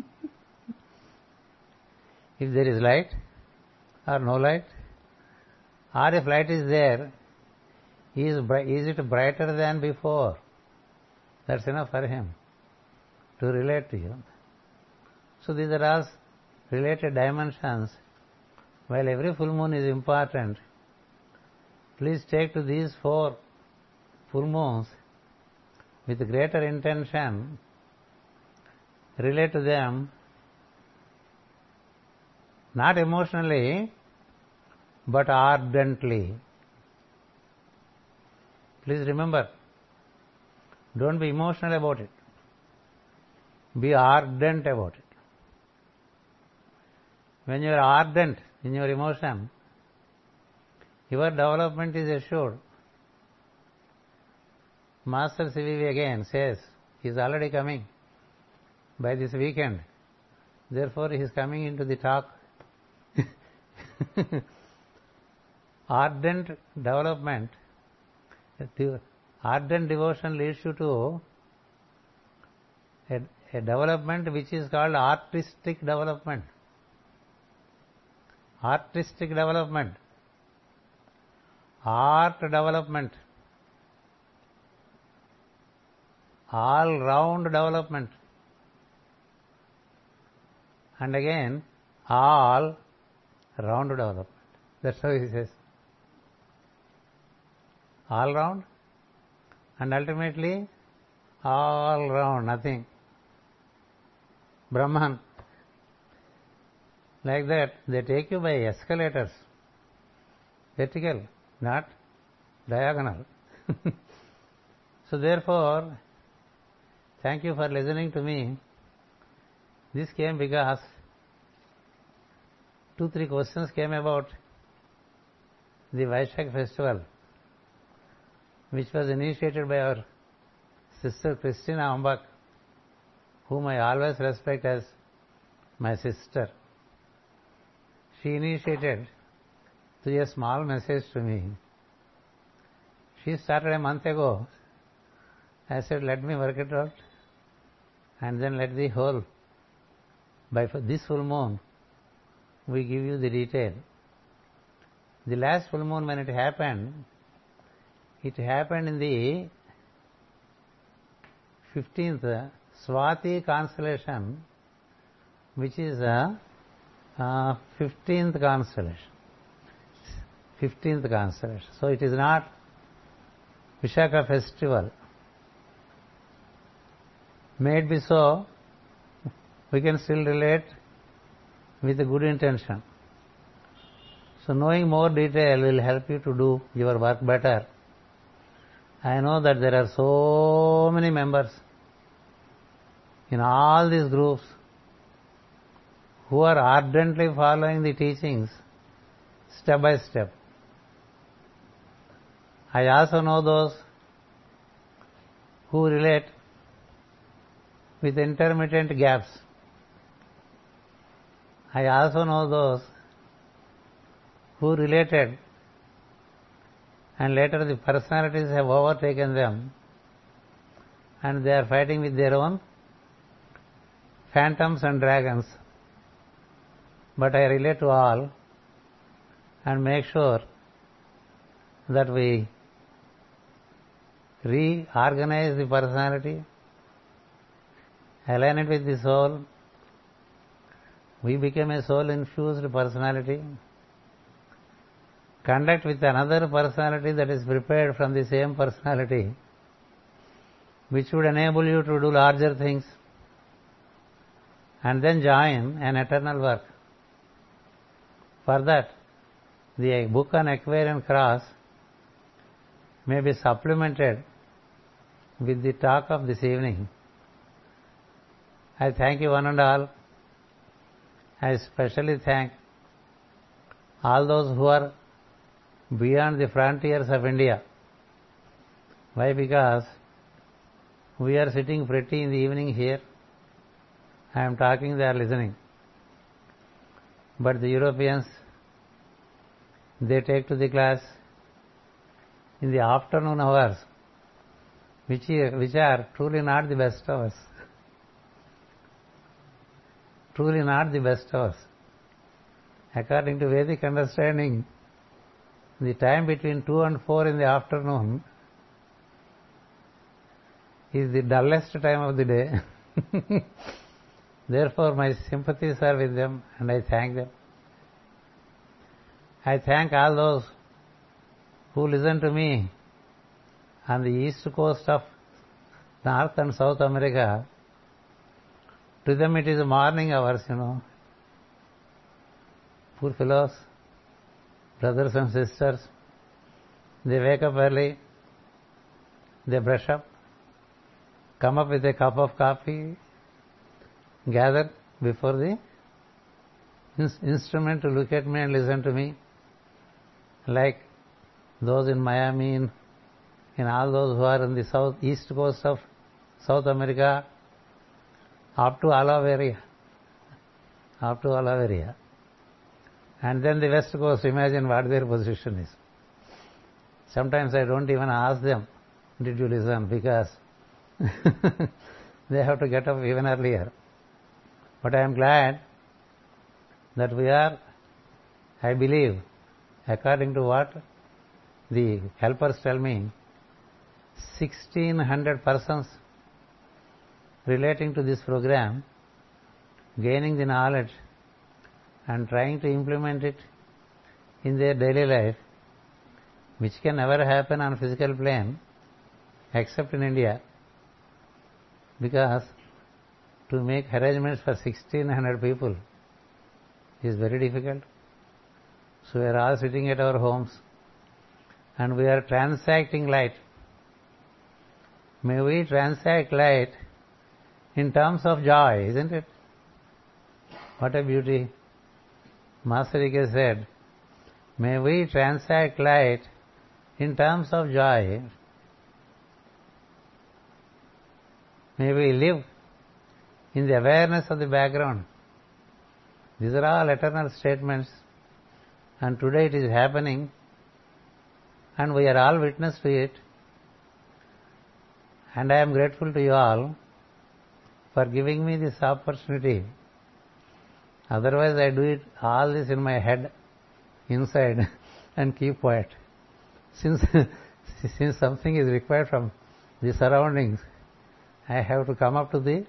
If there is light or no light, or if light is there, is, is it brighter than before? That's enough for him to relate to you. So these are all related dimensions. While every full moon is important, please take to these four full moons with greater intention, relate to them not emotionally, but ardently. Please remember, don't be emotional about it. Be ardent about it. When you are ardent in your emotion, your development is assured. Master C V V again says, he is already coming by this weekend. Therefore, he is coming into the talk. Ardent development, ardent devotion leads you to a, a development which is called artistic development. Artistic development. Art development. All-round development. And again, all round development. That's how he says. All round and ultimately all round, nothing. Brahman. Like that, they take you by escalators, vertical, not diagonal. So therefore, thank you for listening to me. This came because two, three questions came about the Vaishak festival, which was initiated by our sister Christina Ambak, whom I always respect as my sister. She initiated through a small message to me. She started a month ago. I said, let me work it out, and then let the whole, by this full moon, we give you the detail. The last full moon, when it happened, it happened in the fifteenth Swati constellation, which is a uh, fifteenth constellation. fifteenth constellation. So it is not Vishaka festival. May it be so, we can still relate with a good intention. So knowing more detail will help you to do your work better. I know that there are so many members in all these groups who are ardently following the teachings step by step. I also know those who relate with intermittent gaps. I also know those who related and later the personalities have overtaken them and they are fighting with their own phantoms and dragons. But I relate to all and make sure that we reorganize the personality, align it with the soul. We become a soul-infused personality. Conduct with another personality that is prepared from the same personality, which would enable you to do larger things, and then join an eternal work. For that, the book on Aquarian Cross may be supplemented with the talk of this evening. I thank you one and all. I especially thank all those who are beyond the frontiers of India. Why? Because we are sitting pretty in the evening here. I am talking, they are listening. But the Europeans, they take to the class in the afternoon hours, which are, which are truly not the best hours. Truly not the best hours. According to Vedic understanding, the time between two and four in the afternoon is the dullest time of the day. Therefore, my sympathies are with them and I thank them. I thank all those who listen to me on the east coast of North and South America. To them it is morning hours, you know. Poor fellows, brothers and sisters, they wake up early, they brush up, come up with a cup of coffee, gather before the instrument to look at me and listen to me, like those in Miami, in, in all those who are in the south east coast of South America, up to Alaveria, up to Alaveria. And then the west coast, imagine what their position is. Sometimes I don't even ask them, did you listen? Because they have to get up even earlier. But I am glad that we are, I believe, according to what the helpers tell me, sixteen hundred persons relating to this program, gaining the knowledge and trying to implement it in their daily life, which can never happen on physical plane except in India, because to make arrangements for sixteen hundred people is very difficult. So we are all sitting at our homes and we are transacting light. May we transact light in terms of joy, isn't it? What a beauty. Master Ike said, may we transact light in terms of joy. May we live in the awareness of the background. These are all eternal statements, and today it is happening, and we are all witness to it. And I am grateful to you all for giving me this opportunity. Otherwise I do it all this in my head, inside, and keep quiet. Since, since something is required from the surroundings, I have to come up to the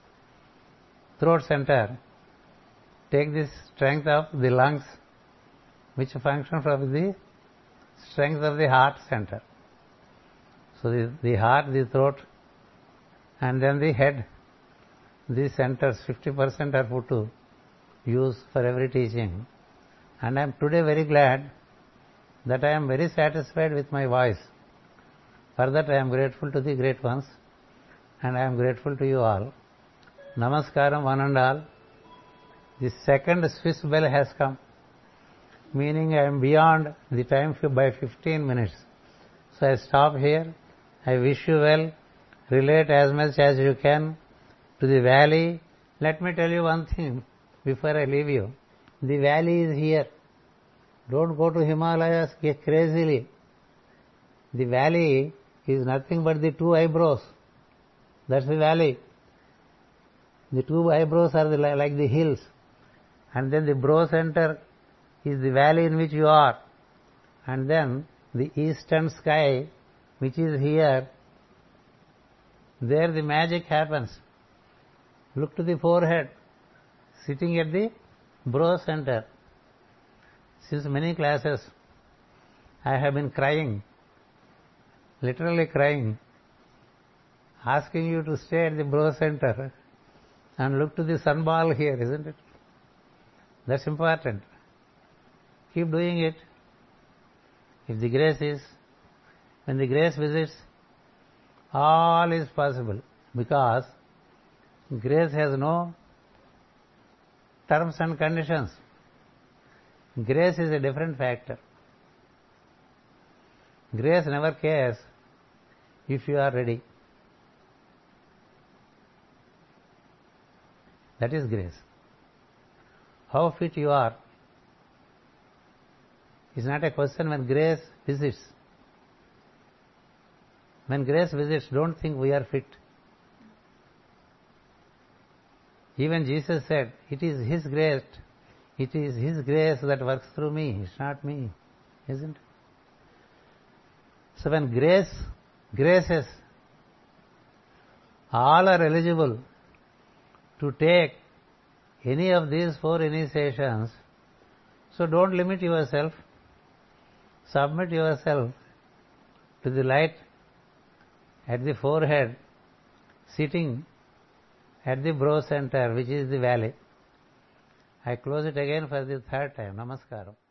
throat center, take the strength of the lungs, which function from the strength of the heart center. So the, the heart, the throat, and then the head, these centers, fifty percent are put to use for every teaching. And I am today very glad that I am very satisfied with my voice. For that I am grateful to the great ones, and I am grateful to you all. Namaskaram, one and all. The second Swiss bell has come, meaning I am beyond the time by fifteen minutes. So I stop here. I wish you well. Relate as much as you can to the valley. Let me tell you one thing before I leave you. The valley is here. Don't go to Himalayas crazily. The valley is nothing but the two eyebrows. That's the valley. The two eyebrows are the, like the hills. And then the brow center is the valley in which you are. And then the eastern sky, which is here, there the magic happens. Look to the forehead, sitting at the brow center. Since many classes, I have been crying, literally crying, asking you to stay at the brow center and look to the sunball here, isn't it? That's important. Keep doing it. If the grace is, when the grace visits, all is possible, because grace has no terms and conditions. Grace is a different factor. Grace never cares if you are ready. That is grace. How fit you are is not a question when grace visits. When grace visits, don't think we are fit. Even Jesus said, it is His grace, it is His grace that works through me, it's not me, isn't it? So when grace, graces, all are eligible to take any of these four initiations, so don't limit yourself, submit yourself to the light at the forehead, sitting at the brow center, which is the valley. I close it again for the third time. Namaskaram.